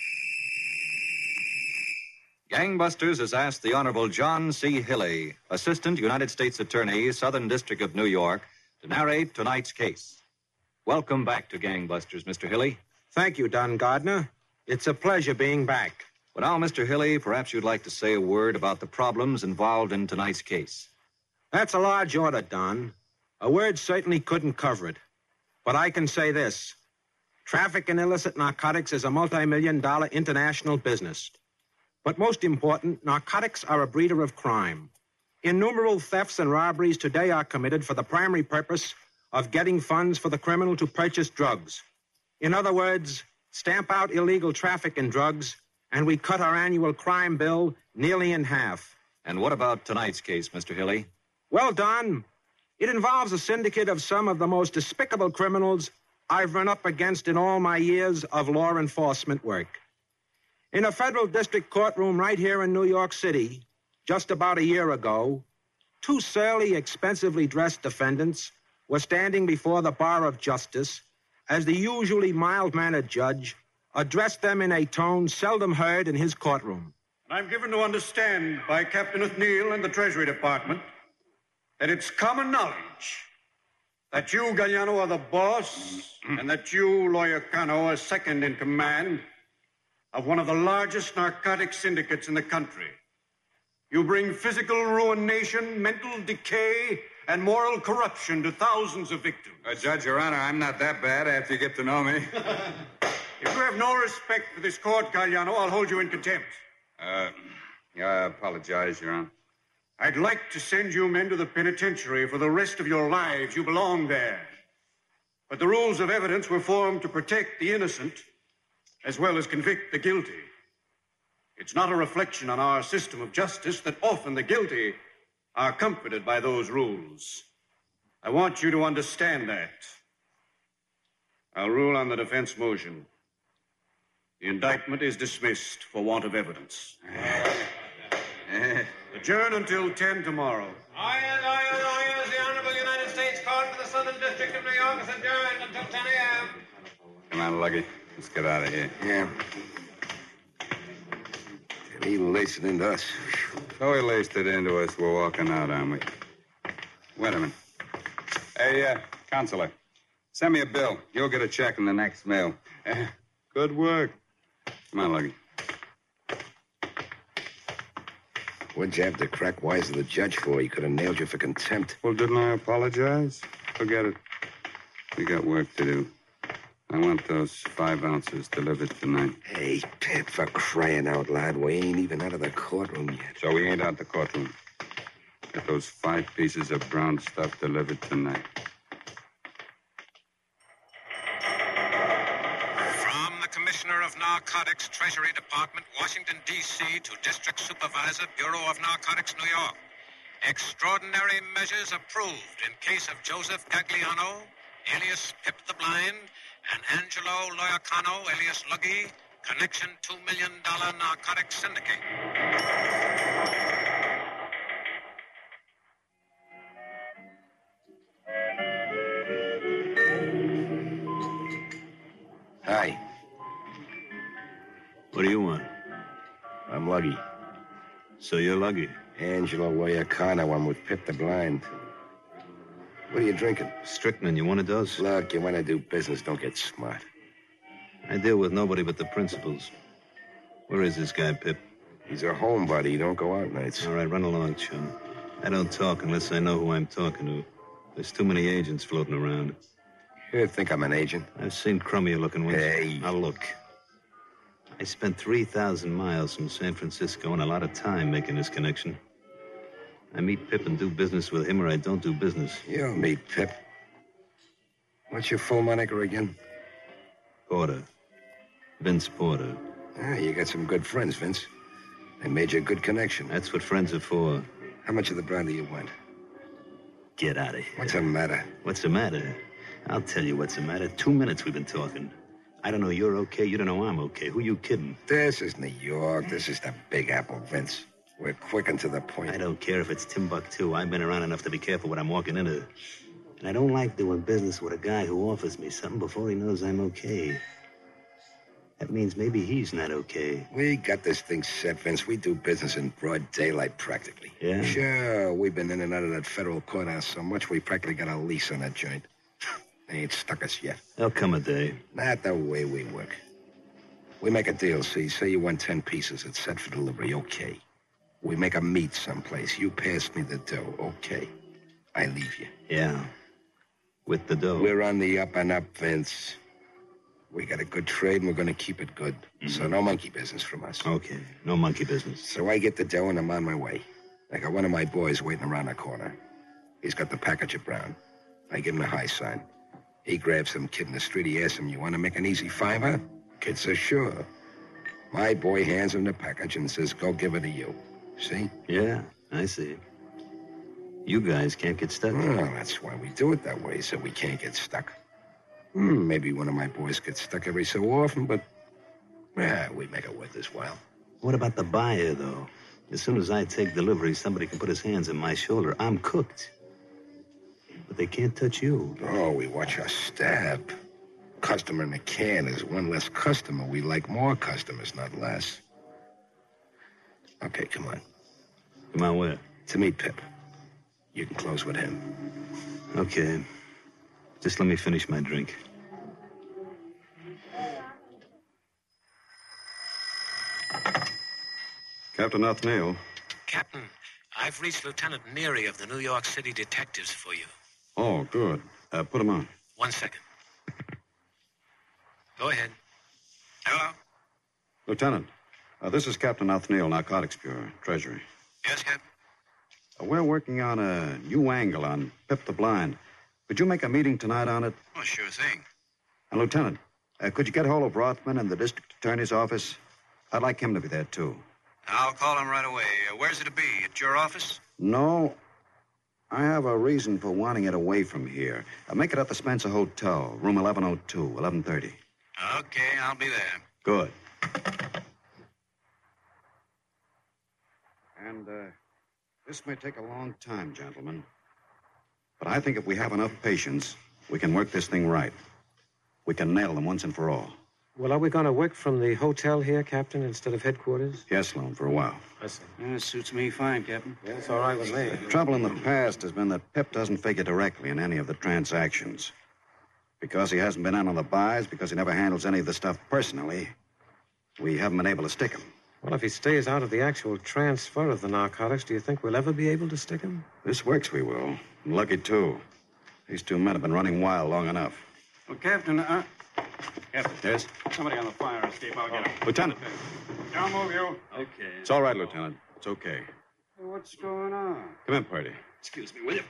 Gangbusters has asked the Honorable John C. Hilley, Assistant United States Attorney, Southern District of New York, to narrate tonight's case. Welcome back to Gangbusters, Mr. Hilley. Thank you, Don Gardner. It's a pleasure being back. Well, now, Mr. Hilley, perhaps you'd like to say a word about the problems involved in tonight's case. That's a large order, Don. A word certainly couldn't cover it. But I can say this. Traffic in illicit narcotics is a multi-million-dollar international business. But most important, narcotics are a breeder of crime. Innumerable thefts and robberies today are committed for the primary purpose of getting funds for the criminal to purchase drugs. In other words, stamp out illegal traffic in drugs, and we cut our annual crime bill nearly in half. And what about tonight's case, Mr. Hilley? Well, Don, it involves a syndicate of some of the most despicable criminals I've run up against in all my years of law enforcement work. In a federal district courtroom right here in New York City, just about a year ago, 2 surly, expensively dressed defendants were standing before the bar of justice as the usually mild-mannered judge addressed them in a tone seldom heard in his courtroom. I'm given to understand by Captain O'Neill and the Treasury Department that it's common knowledge that you, Galliano, are the boss, and that you, Lawyer Cano, are second in command of one of the largest narcotic syndicates in the country. You bring physical ruination, mental decay, and moral corruption to thousands of victims. Judge, Your Honor, I'm not that bad after you get to know me. If you have no respect for this court, Galliano, I'll hold you in contempt. I apologize, Your Honor. I'd like to send you men to the penitentiary for the rest of your lives. You belong there. But the rules of evidence were formed to protect the innocent as well as convict the guilty. It's not a reflection on our system of justice that often the guilty are comforted by those rules. I want you to understand that. I'll rule on the defense motion. The indictment is dismissed for want of evidence. Adjourn until 10 tomorrow. Lawyers, the Honorable United States Court for the Southern District of New York is adjourned until 10 a.m. Come on, Lucky. Let's get out of here. Yeah. He laced it into us. So he laced it into us. We're walking out, aren't we? Wait a minute. Hey, Counselor, send me a bill. You'll get a check in the next mail. Good work. Come on, Lucky. What'd you have to crack wise to the judge for? He could have nailed you for contempt. Well, didn't I apologize? Forget it. We got work to do. I want those 5 ounces delivered tonight. Hey, Pip, for crying out loud, we ain't even out of the courtroom yet. So we ain't out the courtroom. Get those 5 pieces of brown stuff delivered tonight. From the Commissioner Commissioner of Narcotics, Treasury Department, Washington, D.C., to District Supervisor, Bureau of Narcotics, New York. Extraordinary measures approved in case of Joseph Gagliano, alias Pip the Blind, and Angelo Loiacano, alias Luggy, connection $2 million narcotics syndicate. Hi. What do you want? I'm Luggy. So you're Luggy? Angelo Loiacano. I'm with Pip the Blind. What are you drinking? Strychnine. You want a dose? Look, you want to do business, don't get smart. I deal with nobody but the principals. Where is this guy, Pip? He's our homebody. He don't go out nights. All right, run along, chum. I don't talk unless I know who I'm talking to. There's too many agents floating around. You think I'm an agent? I've seen crummier looking ones. Hey. Now, look. I spent 3,000 miles from San Francisco and a lot of time making this connection. I meet Pip and do business with him, or I don't do business. You'll meet Pip. What's your full moniker again? Porter. Vince Porter. Ah, you got some good friends, Vince. They made you a good connection. That's what friends are for. How much of the brandy you want? Get out of here. What's the matter? What's the matter? I'll tell you what's the matter. 2 minutes we've been talking. I don't know you're okay. You don't know I'm okay. Who you kidding? This is New York. This is the Big Apple, Vince. We're quick and to the point. I don't care if it's Timbuktu. I've been around enough to be careful what I'm walking into. And I don't like doing business with a guy who offers me something before he knows I'm okay. That means maybe he's not okay. We got this thing set, Vince. We do business in broad daylight, practically. Yeah? Sure, we've been in and out of that federal courthouse so much we practically got a lease on that joint. They ain't stuck us yet. There'll come a day. Not the way we work. We make a deal, see? Say you want 10 pieces. It's set for delivery. Okay. We make a meet someplace. You pass me the dough. Okay. I leave you. Yeah. With the dough. We're on the up and up, Vince. We got a good trade, and we're going to keep it good. Mm-hmm. So no monkey business from us. Okay. No monkey business. So I get the dough, and I'm on my way. I got one of my boys waiting around the corner. He's got the package of Brown. I give him the high sign. He grabs some kid in the street. He asks him, you want to make an easy $5? Kid says, sure. My boy hands him the package and says, go give it to you. See? Yeah, I see. You guys can't get stuck. Well, that's why we do it that way, so we can't get stuck. Maybe one of my boys gets stuck every so often, but we make it worth his while. What about the buyer, though? As soon as I take delivery, somebody can put his hands on my shoulder. I'm cooked. But they can't touch you. Oh, we watch our stab. Customer in a can is one less customer. We like more customers, not less. Okay, come on. Come on where? To meet Pip. You can close with him. Okay. Just let me finish my drink. Captain Othniel. Captain, I've reached Lieutenant Neary of the New York City Detectives for you. Oh, good. Put him on. 1 second. Go ahead. Hello? Lieutenant, this is Captain Othniel, Narcotics Bureau, Treasury. Yes, Captain? We're working on a new angle on Pip the Blind. Could you make a meeting tonight on it? Oh, sure thing. And, Lieutenant, could you get hold of Rothman in the district attorney's office? I'd like him to be there, too. I'll call him right away. Where's it to be? At your office? No. I have a reason for wanting it away from here. Make it at the Spencer Hotel, room 1102, 1130. Okay, I'll be there. Good. And, this may take a long time, gentlemen. But I think if we have enough patience, we can work this thing right. We can nail them once and for all. Well, are we going to work from the hotel here, Captain, instead of headquarters? Yes, Sloan, for a while. I see. Suits me fine, Captain. Yeah, it's all right with me. The trouble in the past has been that Pip doesn't figure directly in any of the transactions. Because he hasn't been in on the buys, because he never handles any of the stuff personally, we haven't been able to stick him. Well, if he stays out of the actual transfer of the narcotics, do you think we'll ever be able to stick him? This works, we will. And lucky, too. These two men have been running wild long enough. Well, Captain, Captain. Yes? Somebody on the fire escape. I'll get him. Lieutenant. I'll move you. Okay. It's all right, Lieutenant. It's okay. What's going on? Come in, Purdy. Excuse me, will you?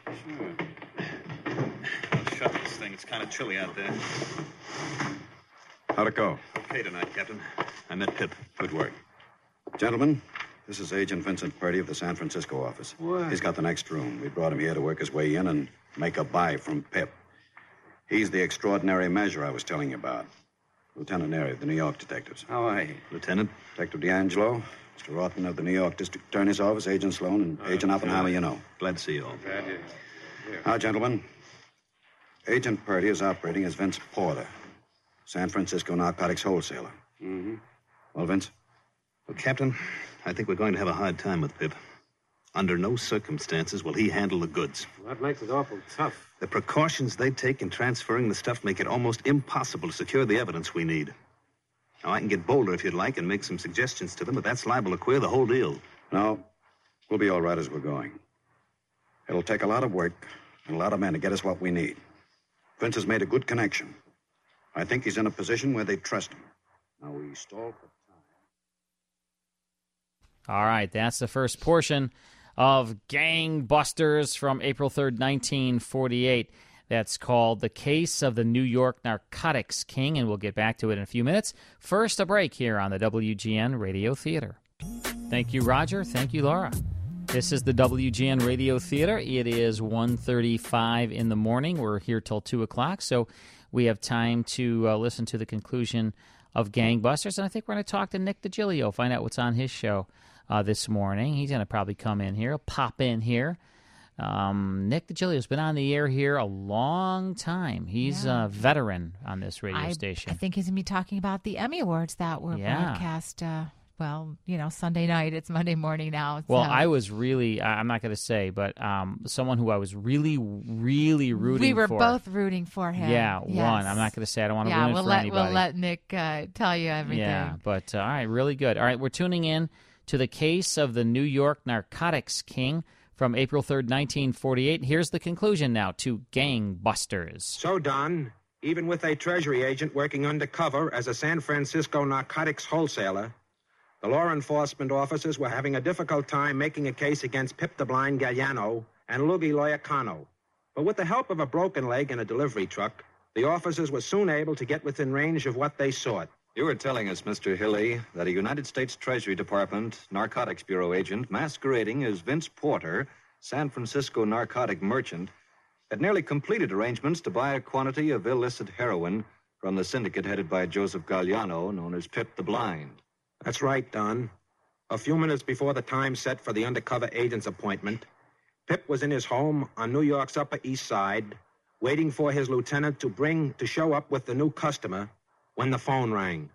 Sure. I'll shut this thing. It's kind of chilly out there. How'd it go? Okay. okay tonight, Captain. I met Pip. Good work. Gentlemen, this is Agent Vincent Purdy of the San Francisco office. What? He's got the next room. We brought him here to work his way in and make a buy from Pip. He's the extraordinary measure I was telling you about. Lieutenant Neri of the New York detectives. How are you? Lieutenant? Detective D'Angelo, Mr. Rotten of the New York District Attorney's Office, Agent Sloan, and Agent Oppenheimer, you know. Glad to see you all. Glad you. Now, gentlemen, Agent Purdy is operating as Vince Porter, San Francisco narcotics wholesaler. Mm-hmm. Well, Vince? Well, Captain, I think we're going to have a hard time with Pip. Under no circumstances will he handle the goods. That makes it awful tough. The precautions they take in transferring the stuff make it almost impossible to secure the evidence we need. Now, I can get bolder if you'd like and make some suggestions to them, but that's liable to queer the whole deal. No, we'll be all right as we're going. It'll take a lot of work and a lot of men to get us what we need. Vince has made a good connection. I think he's in a position where they trust him. Now, we stall for All right, that's the first portion of Gangbusters from April 3rd, 1948. That's called The Case of the New York Narcotics King, and we'll get back to it in a few minutes. First, a break here on the WGN Radio Theater. Thank you, Roger. Thank you, Laura. This is the WGN Radio Theater. It is 1:35 in the morning. We're here till 2 o'clock, so we have time to listen to the conclusion of Gangbusters, and I think we're going to talk to Nick DiGilio, find out what's on his show this morning. He's going to probably come in here, pop in here. Nick DiGilio's been on the air here a long time. He's a veteran on this radio station. I think he's going to be talking about the Emmy Awards that were broadcast, Sunday night. It's Monday morning now. Well, I was really, I'm not going to say, but someone who I was really, really rooting for. We were both rooting for him. Yeah, one. I'm not going to say. I don't want to ruin it for anybody. We'll let Nick tell you everything. Yeah, but all right, really good. All right, we're tuning in to The Case of the New York Narcotics King from April 3rd, 1948. Here's the conclusion now to Gangbusters. So, Don, even with a Treasury agent working undercover as a San Francisco narcotics wholesaler, the law enforcement officers were having a difficult time making a case against Pip the Blind Galliano and Luigi Loiacano. But with the help of a broken leg and a delivery truck, the officers were soon able to get within range of what they sought. You were telling us, Mr. Hilly, that a United States Treasury Department Narcotics Bureau agent masquerading as Vince Porter, San Francisco narcotic merchant, had nearly completed arrangements to buy a quantity of illicit heroin from the syndicate headed by Joseph Galliano, known as Pip the Blind. That's right, Don. A few minutes before the time set for the undercover agent's appointment, Pip was in his home on New York's Upper East Side, waiting for his lieutenant to show up with the new customer when the phone rang.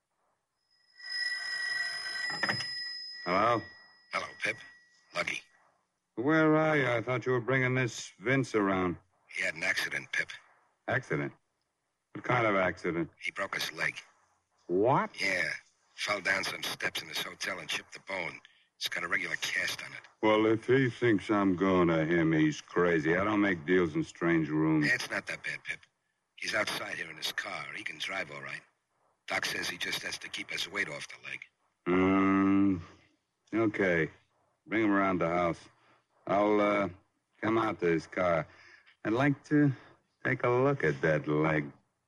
Hello? Hello, Pip. Lucky. Where are you? I thought you were bringing this Vince around. He had an accident, Pip. Accident? What kind of accident? He broke his leg. What? Yeah. Fell down some steps in his hotel and chipped the bone. It's got a regular cast on it. Well, if he thinks I'm going to him, he's crazy. I don't make deals in strange rooms. Yeah, it's not that bad, Pip. He's outside here in his car. He can drive all right. Doc says he just has to keep his weight off the leg. Okay. Bring him around the house. I'll, come out to his car. I'd like to take a look at that leg.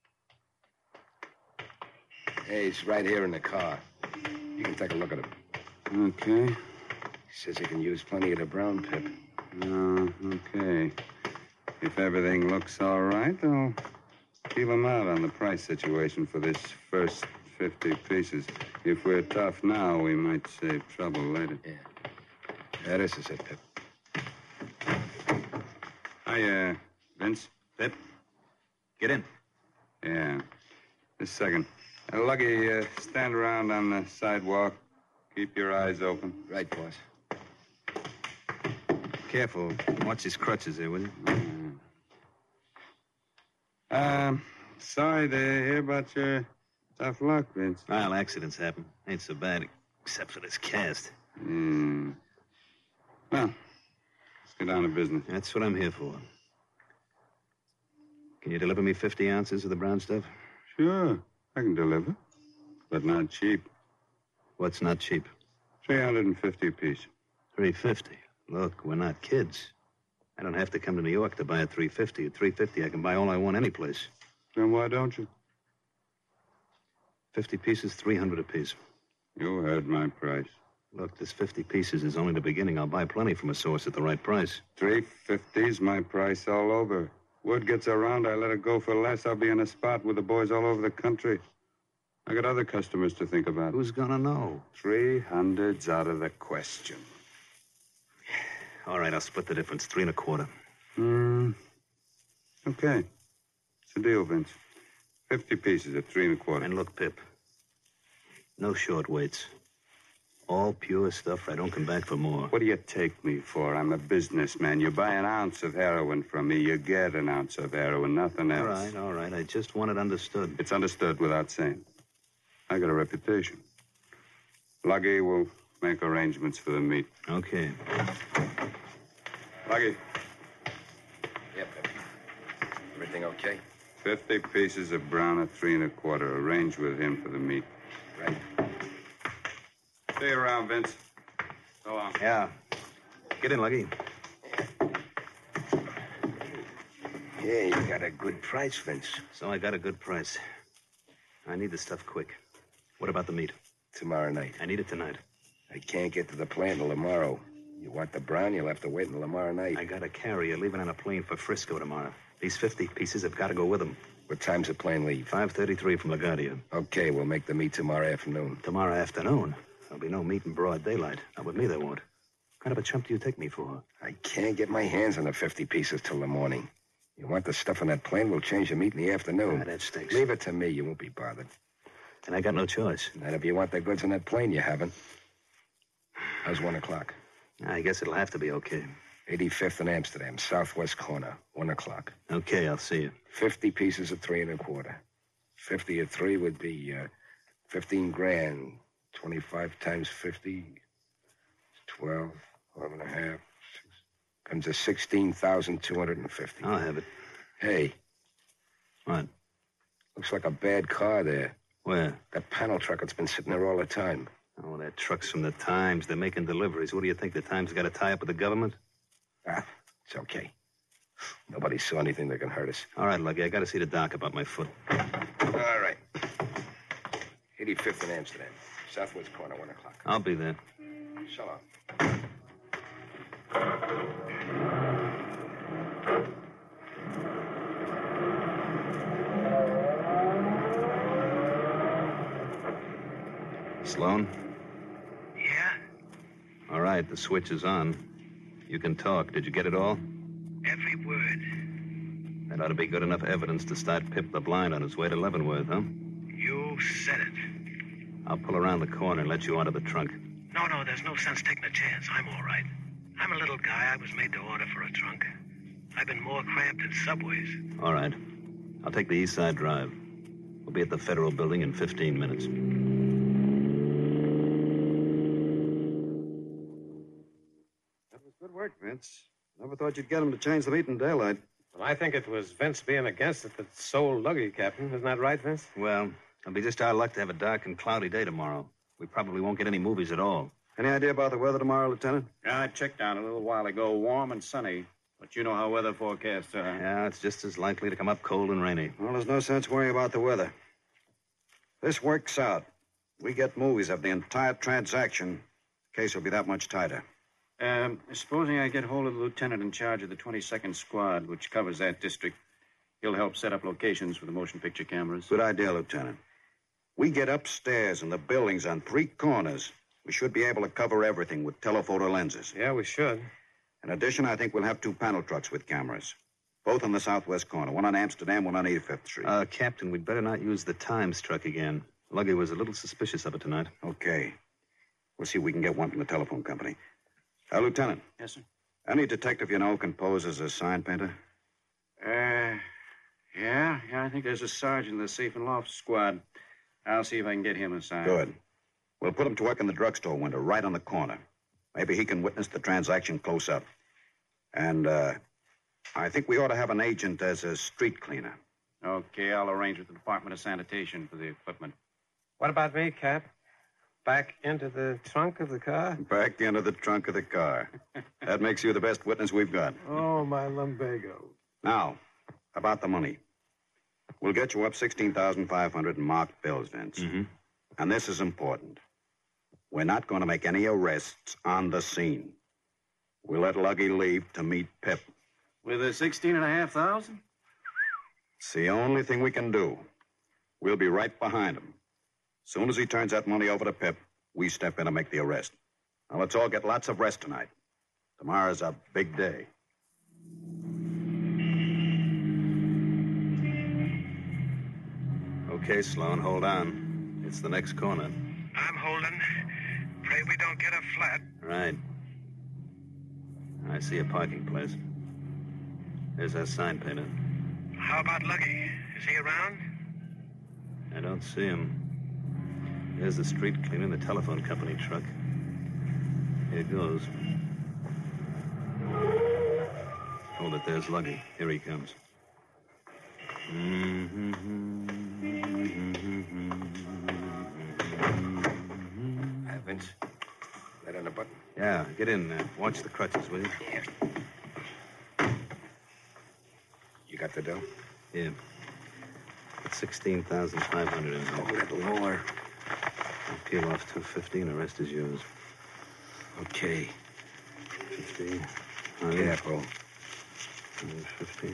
Hey, he's right here in the car. You can take a look at him. Okay. He says he can use plenty of the brown, Pip. Okay. If everything looks all right, I'll feel him out on the price situation for this first 50 pieces. If we're tough now, we might save trouble later. Yeah, this is it, Pip. Hi, Vince. Pip, get in. Yeah. Just a second. Lucky, stand around on the sidewalk. Keep your eyes open. Right, boss. Careful. Watch his crutches there, will you? Sorry to hear about your tough luck, Vince. Well, accidents happen. Ain't so bad, except for this cast. Well, let's get down to business. That's what I'm here for. Can you deliver me 50 ounces of the brown stuff? Sure, I can deliver. But not cheap. What's not cheap? $350 apiece. $350? Look, we're not kids. I don't have to come to New York to buy a $350. At $350, I can buy all I want any place. Then why don't you? 50 pieces, 300 apiece. You heard my price. Look, this 50 pieces is only the beginning. I'll buy plenty from a source at the right price. 350's my price all over. Word gets around, I let it go for less. I'll be in a spot with the boys all over the country. I got other customers to think about. Who's gonna know? 300's out of the question. All right, I'll split the difference. 3 1/4. Okay. It's a deal, Vince. 50 pieces at 3 1/4. And look, Pip, no short weights. All pure stuff. I don't come back for more. What do you take me for? I'm a businessman. You buy an ounce of heroin from me, you get an ounce of heroin, nothing else. All right. I just want it understood. It's understood without saying. I got a reputation. Luggy will make arrangements for the meet. Okay. Luggy. Yep. Everything okay? 50 pieces of brown at 3 1/4. Arrange with him for the meet. Right. See you around, Vince. So long. Yeah. Get in, Luggy. Yeah, you got a good price, Vince. So I got a good price. I need the stuff quick. What about the meat? Tomorrow night. I need it tonight. I can't get to the plant till tomorrow. You want the brown, you'll have to wait until tomorrow night. I got a carrier leaving on a plane for Frisco tomorrow. These 50 pieces have got to go with them. What time's the plane leave? 5:33 from LaGuardia. Okay, we'll make the meet tomorrow afternoon. Tomorrow afternoon? There'll be no meet in broad daylight. Not with me, they won't. What kind of a chump do you take me for? I can't get my hands on the 50 pieces till the morning. You want the stuff on that plane, we'll change the meet in the afternoon. Ah, that stinks. Leave it to me. You won't be bothered. And I got no choice. Not if you want the goods on that plane, you haven't. How's 1 o'clock? I guess it'll have to be okay. 85th and Amsterdam, southwest corner, 1 o'clock. Okay, I'll see you. 50 pieces at 3 1/4. 50 at 3 would be 15 grand. 25 times 50, 12, 11 and a half. Comes to 16,250. I'll have it. Hey. What? Looks like a bad car there. Where? That panel truck that's been sitting there all the time. Oh, that truck's from the Times. They're making deliveries. What do you think? The Times got a tie-up with the government? Ah, it's okay. Nobody saw anything that can hurt us. All right, Lucky. I got to see the doc about my foot. All right. 85th and Amsterdam. Southwest corner, 1 o'clock. I'll be there. So long. Sloan? Yeah? All right, the switch is on. You can talk. Did you get it all? Every word. That ought to be good enough evidence to start Pip the Blind on his way to Leavenworth, huh? You said it. I'll pull around the corner and let you onto the trunk. No, there's no sense taking a chance. I'm all right. I'm a little guy. I was made to order for a trunk. I've been more cramped in subways. All right. I'll take the East Side Drive. We'll be at the Federal Building in 15 minutes. That was good work, Vince. Never thought you'd get him to change the meet in daylight. Well, I think it was Vince being against it that sold Luggy, Captain. Isn't that right, Vince? Well, it'll be just our luck to have a dark and cloudy day tomorrow. We probably won't get any movies at all. Any idea about the weather tomorrow, Lieutenant? Yeah, I checked out a little while ago. Warm and sunny. But you know how weather forecasts are. Yeah, it's just as likely to come up cold and rainy. Well, there's no sense worrying about the weather. This works out. We get movies of the entire transaction. The case will be that much tighter. Supposing I get hold of the lieutenant in charge of the 22nd Squad, which covers that district. He'll help set up locations for the motion picture cameras. Good idea, Lieutenant. We get upstairs in the buildings on 3 corners. We should be able to cover everything with telephoto lenses. Yeah, we should. In addition, I think we'll have 2 panel trucks with cameras. Both on the southwest corner. One on Amsterdam, one on 85th Street. Captain, we'd better not use the Times truck again. Luggy was a little suspicious of it tonight. Okay. We'll see if we can get one from the telephone company. Lieutenant. Yes, sir? Any detective you know can pose as a sign painter? Yeah, I think there's a sergeant in the safe and loft squad. I'll see if I can get him assigned. Good. We'll put him to work in the drugstore window, right on the corner. Maybe he can witness the transaction close up. And, I think we ought to have an agent as a street cleaner. Okay, I'll arrange with the Department of Sanitation for the equipment. What about me, Cap? Back into the trunk of the car? Back into the trunk of the car. That makes you the best witness we've got. Oh, my lumbago. Now, about the money. We'll get you up 16,500 in marked bills, Vince. Mm-hmm. And this is important. We're not going to make any arrests on the scene. We'll let Luggy leave to meet Pip. With the 16,500? It's the only thing we can do. We'll be right behind him. Soon as he turns that money over to Pip, we step in and make the arrest. Now, let's all get lots of rest tonight. Tomorrow's a big day. Okay, Sloan, hold on. It's the next corner. I'm holding. Pray we don't get a flat. Right. I see a parking place. There's that sign painted. How about Luggy? Is he around? I don't see him. There's the street cleaner, the telephone company truck. Here goes. Hold it, there's Luggy. Here he comes. Vince, right on the button. Yeah, get in there. Watch the crutches, will you? Yeah. You got the dough? Yeah. Put 16,500 in. Hold it lower. I'll peel off 250 and the rest is yours. Okay. 50. Careful. 150.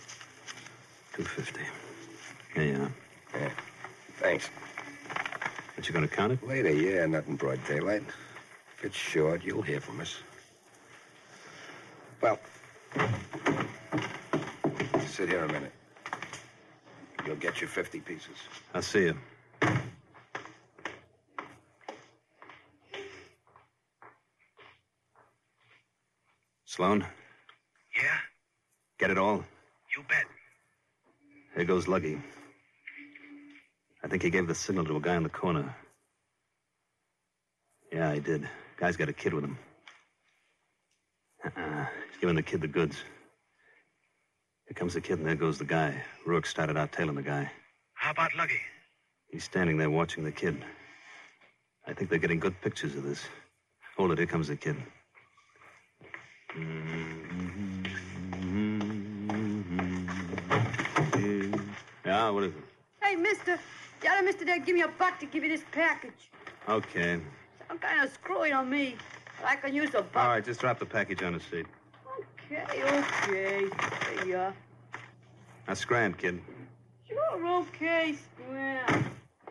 250. Here you are. Yeah. Thanks. But you gonna count it? Later, yeah, not in broad daylight. If it's short, you'll hear from us. Well, sit here a minute. You'll get your 50 pieces. I'll see you. Sloan? Yeah? Get it all? You bet. Here goes Luggy. I think he gave the signal to a guy in the corner. Yeah, he did. Guy's got a kid with him. He's giving the kid the goods. Here comes the kid, and there goes the guy. Rourke started out tailing the guy. How about Luggy? He's standing there watching the kid. I think they're getting good pictures of this. Hold it, here comes the kid. Yeah, what is it? Hey, mister. Tell mister there give me a buck to give you this package. Okay. Some kind of screwing on me. I can use a buck. All right, just drop the package on the seat. Okay. There you are. Now, scram, kid. Sure, okay, scram.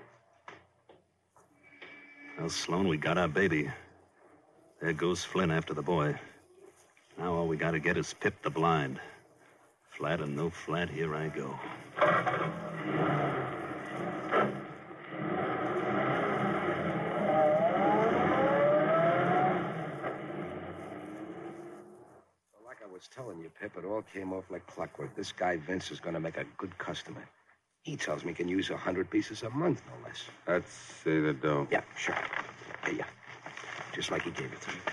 Well, Sloan, we got our baby. There goes Flynn after the boy. Now all we gotta get is Pip the blind. Flat and no flat, here I go. Like I was telling you, Pip, it all came off like clockwork. This guy, Vince, is going to make a good customer. He tells me he can use 100 pieces a month, no less. Let's see the dough. Yeah, sure. Here you. Just like he gave it to me.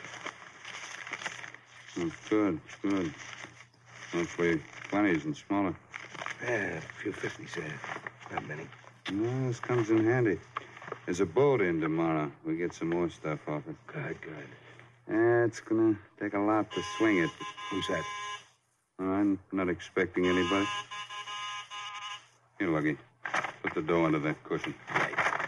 Oh, good. Hopefully, 20s and smaller. Yeah, a few 50s there. Not many. No, this comes in handy. There's a boat in tomorrow. We get some more stuff off it. Good. Yeah, it's gonna take a lot to swing it. Who's that? I'm not expecting anybody. Here, Luggy. Put the dough under that cushion. Right.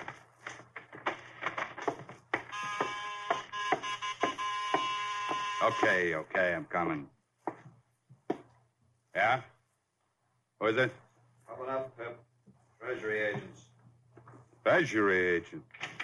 Okay, I'm coming. Yeah? Who is it? Coming up, Pip. Treasury agents. Treasury agent.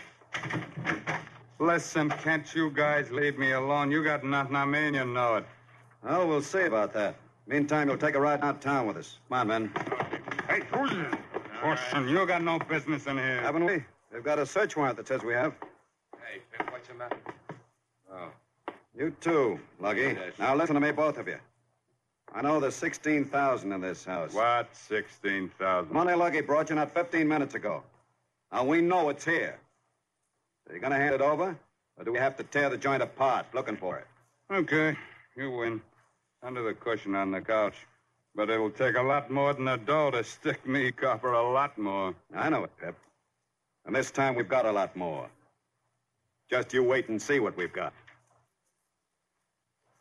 Listen, can't you guys leave me alone? You got nothing on me and you know it. Well, we'll see about that. Meantime, you'll take a ride out town with us. Come on, men. Hey, Listen, you got no business in here. Haven't we? They've got a search warrant that says we have. Hey, Pip, what's the matter? Oh. You too, Luggy. Now listen to me, both of you. I know there's 16,000 in this house. What, 16,000? Money Luggy brought you not 15 minutes ago. Now, we know it's here. Are you going to hand it over? Or do we have to tear the joint apart looking for it? Okay, you win. Under the cushion on the couch. But it'll take a lot more than a dough to stick me, copper, a lot more. I know it, Pip. And this time we've got a lot more. Just you wait and see what we've got.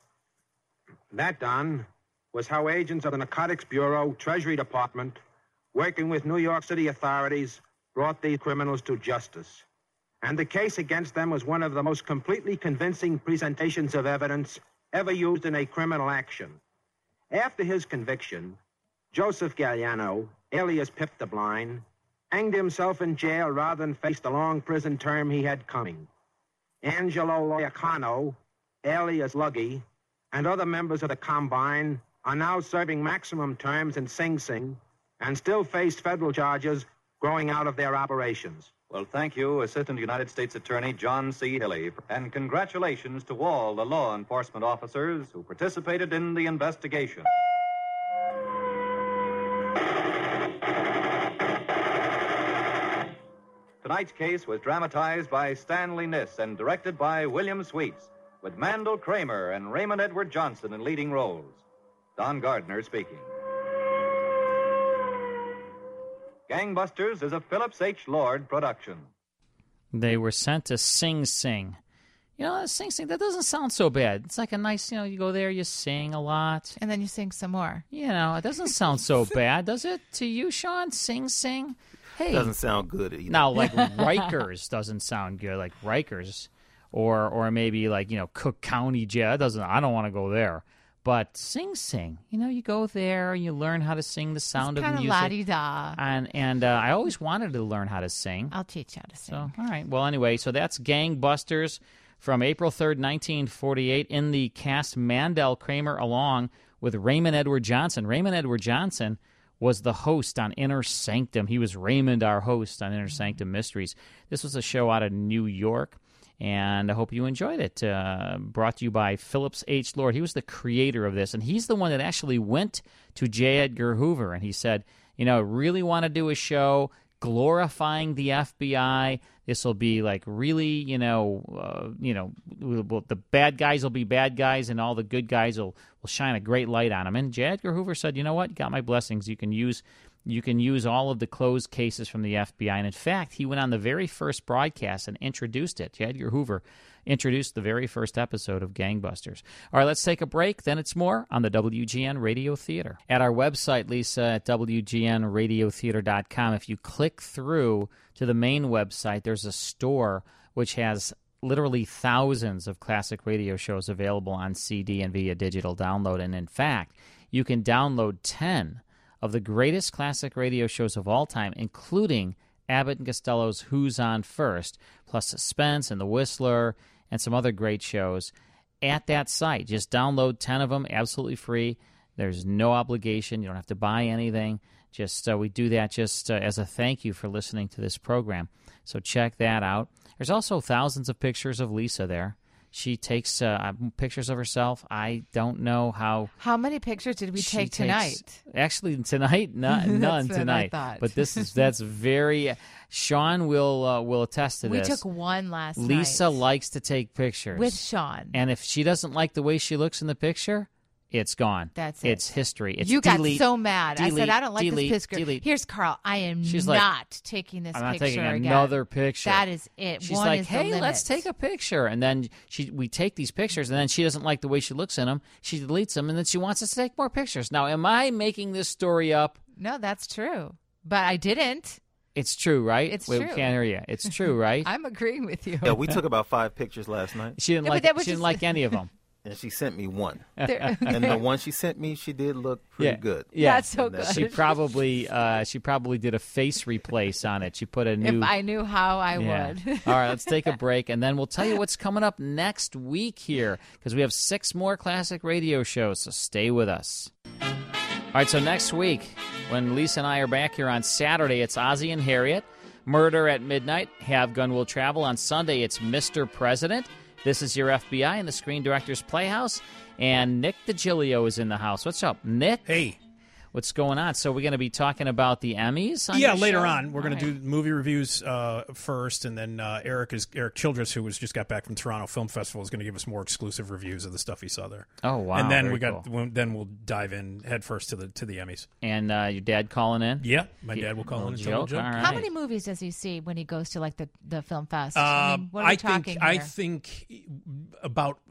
That, Don, was how agents of the Narcotics Bureau, Treasury Department, working with New York City authorities, brought these criminals to justice. And the case against them was one of the most completely convincing presentations of evidence ever used in a criminal action. After his conviction, Joseph Galliano, alias Pip the Blind, hanged himself in jail rather than face the long prison term he had coming. Angelo Loiacano, alias Luggy, and other members of the Combine are now serving maximum terms in Sing Sing and still face federal charges growing out of their operations. Well, thank you, Assistant United States Attorney John C. Hilly, and congratulations to all the law enforcement officers who participated in the investigation. Tonight's case was dramatized by Stanley Niss and directed by William Sweets, with Mandel Kramer and Raymond Edward Johnson in leading roles. Don Gardner speaking. Gangbusters is a Phillips H. Lord production. They were sent to Sing Sing. You know, Sing Sing, that doesn't sound so bad. It's like a nice, you go there, you sing a lot. And then you sing some more. You know, it doesn't sound so bad, does it? To you, Sean, Sing Sing? Hey. Doesn't sound good either. Now, like Rikers doesn't sound good, like Rikers. Or maybe like, Cook County Jail. I don't want to go there. But Sing Sing, you go there, you learn how to sing the sound of music. It's kind of la-di-da. And I always wanted to learn how to sing. I'll teach you how to sing. So, all right. Well, anyway, so that's Gangbusters from April 3rd, 1948. In the cast, Mandel Kramer along with Raymond Edward Johnson. Raymond Edward Johnson was the host on Inner Sanctum. He was Raymond, our host on Inner Sanctum Mysteries. This was a show out of New York. And I hope you enjoyed it. Brought to you by Phillips H. Lord. He was the creator of this, and he's the one that actually went to J. Edgar Hoover, and he said, I really want to do a show glorifying the FBI. This will be like really, the bad guys will be bad guys, and all the good guys will shine a great light on them. And J. Edgar Hoover said, you know what? You got my blessings. You can use all of the closed cases from the FBI. And in fact, he went on the very first broadcast and introduced it. J. Edgar Hoover introduced the very first episode of Gangbusters. All right, let's take a break. Then it's more on the WGN Radio Theater. At our website, Lisa, at WGNRadioTheater.com, if you click through to the main website, there's a store which has literally thousands of classic radio shows available on CD and via digital download. And in fact, you can download 10 of the greatest classic radio shows of all time, including Abbott and Costello's Who's On First, plus Suspense and The Whistler, and some other great shows at that site. Just download 10 of them, absolutely free. There's no obligation. You don't have to buy anything. Just we do that just as a thank you for listening to this program. So check that out. There's also thousands of pictures of Lisa there. She takes pictures of herself. I don't know how. How many pictures did we take tonight? Actually, tonight, none tonight. But that's very. Sean will attest to this. We took one last night. Lisa likes to take pictures with Sean, and if she doesn't like the way she looks in the picture, it's gone. That's it. It's history. It's you delete, got so mad. Delete, I said, I don't like delete, this picture. Delete. Here's Carl. I am She's not like, taking this I'm not picture taking again. another picture. That is it. She's One like, is the hey, limit. let's take a picture. And then we take these pictures, and then she doesn't like the way she looks in them. She deletes them, and then she wants us to take more pictures. Now, am I making this story up? No, that's true. But I didn't. It's true, right? It's Wait, true. We can't hear you. It's true, right? I'm agreeing with you. Yeah, we took about 5 pictures last night. She didn't like any of them. And she sent me one. Okay. And the one she sent me, she did look pretty good. Yeah, that's so good. She probably did a face replace on it. She put a new. If I knew how, I would. All right, let's take a break, and then we'll tell you what's coming up next week here, because we have 6 more classic radio shows, so stay with us. All right, so next week, when Lisa and I are back here on Saturday, it's Ozzie and Harriet, Murder at Midnight, Have Gun Will Travel. On Sunday, it's Mr. President. This is Your FBI in the Screen Directors Playhouse, and Nick DiGilio is in the house. What's up, Nick? Hey. What's going on? So we're going to be talking about the Emmys on Yeah, your later show? on. We're going to do movie reviews first, and then Eric Childress, who just got back from Toronto Film Festival, is going to give us more exclusive reviews of the stuff he saw there. Oh, wow. And then Very then we'll dive in head first to the Emmys. And your dad calling in? Yeah, my dad will call in and tell joke. All right. How many movies does he see when he goes to like the film fest? I mean, what are we talking here? I think about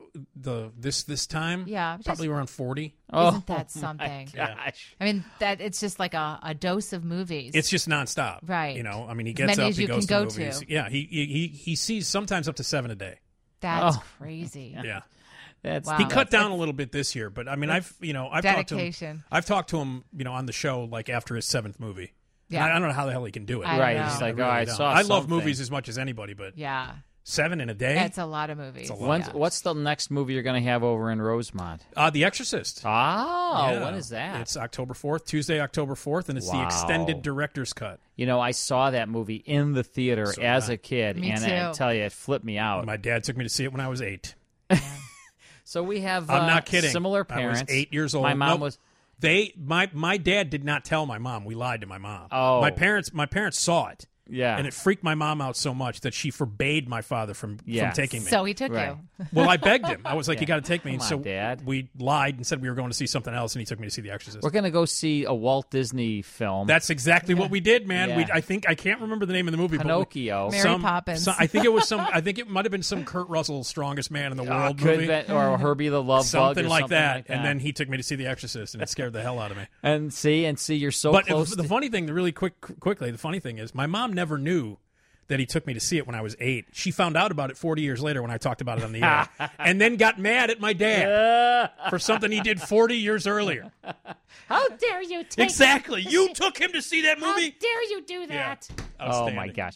this time. Yeah, probably around 40. Isn't that something? Gosh. I mean, that it's just like a dose of movies. It's just nonstop, right? You know, I mean, he As gets many up, as he you goes can to go movies. to. Yeah, he sees sometimes up to 7 a day. That's crazy. Yeah. That's He cut down a little bit this year, but I mean, I've dedication. talked to him, on the show like after his 7th movie. Yeah. And I don't know how the hell he can do it. Right. He's like, I saw I love something. movies as much as anybody, but yeah, 7 in a day. That's a lot of movies. It's a lot. What's the next movie you're going to have over in Rosemont? The Exorcist. Oh, when is that? It's October 4th, Tuesday, October 4th, and it's the extended director's cut. I saw that movie in the theater as a kid, Me and too. I tell you, it flipped me out. My dad took me to see it when I was 8. So we have I'm not kidding. Similar parents. I was 8 years old. My mom Nope. was. My dad did not tell my mom. We lied to my mom. Oh. My parents saw it. Yeah. And it freaked my mom out so much that she forbade my father from taking me. So he took you. Well, I begged him. I was like, Yeah. you got to take me. Come And so on, Dad. we lied and said we were going to see something else, and he took me to see The Exorcist. We're going to go see a Walt Disney film. That's exactly what we did, man. Yeah. I can't remember the name of the movie. Pinocchio. But Mary Poppins. I think it was I think it might have been some Kurt Russell Strongest Man in the World could movie. be, or Herbie the Love something Bug, or like something that. like that. And then he took me to see The Exorcist, and it scared the hell out of me. And see, you're so But close. the funny thing, really quickly, the funny thing is, my mom never knew that he took me to see it when I was 8. She found out about it 40 years later when I talked about it on the air, and then got mad at my dad for something he did 40 years earlier. How dare you take Exactly. You took him to see that movie? How dare you do that? Oh my gosh.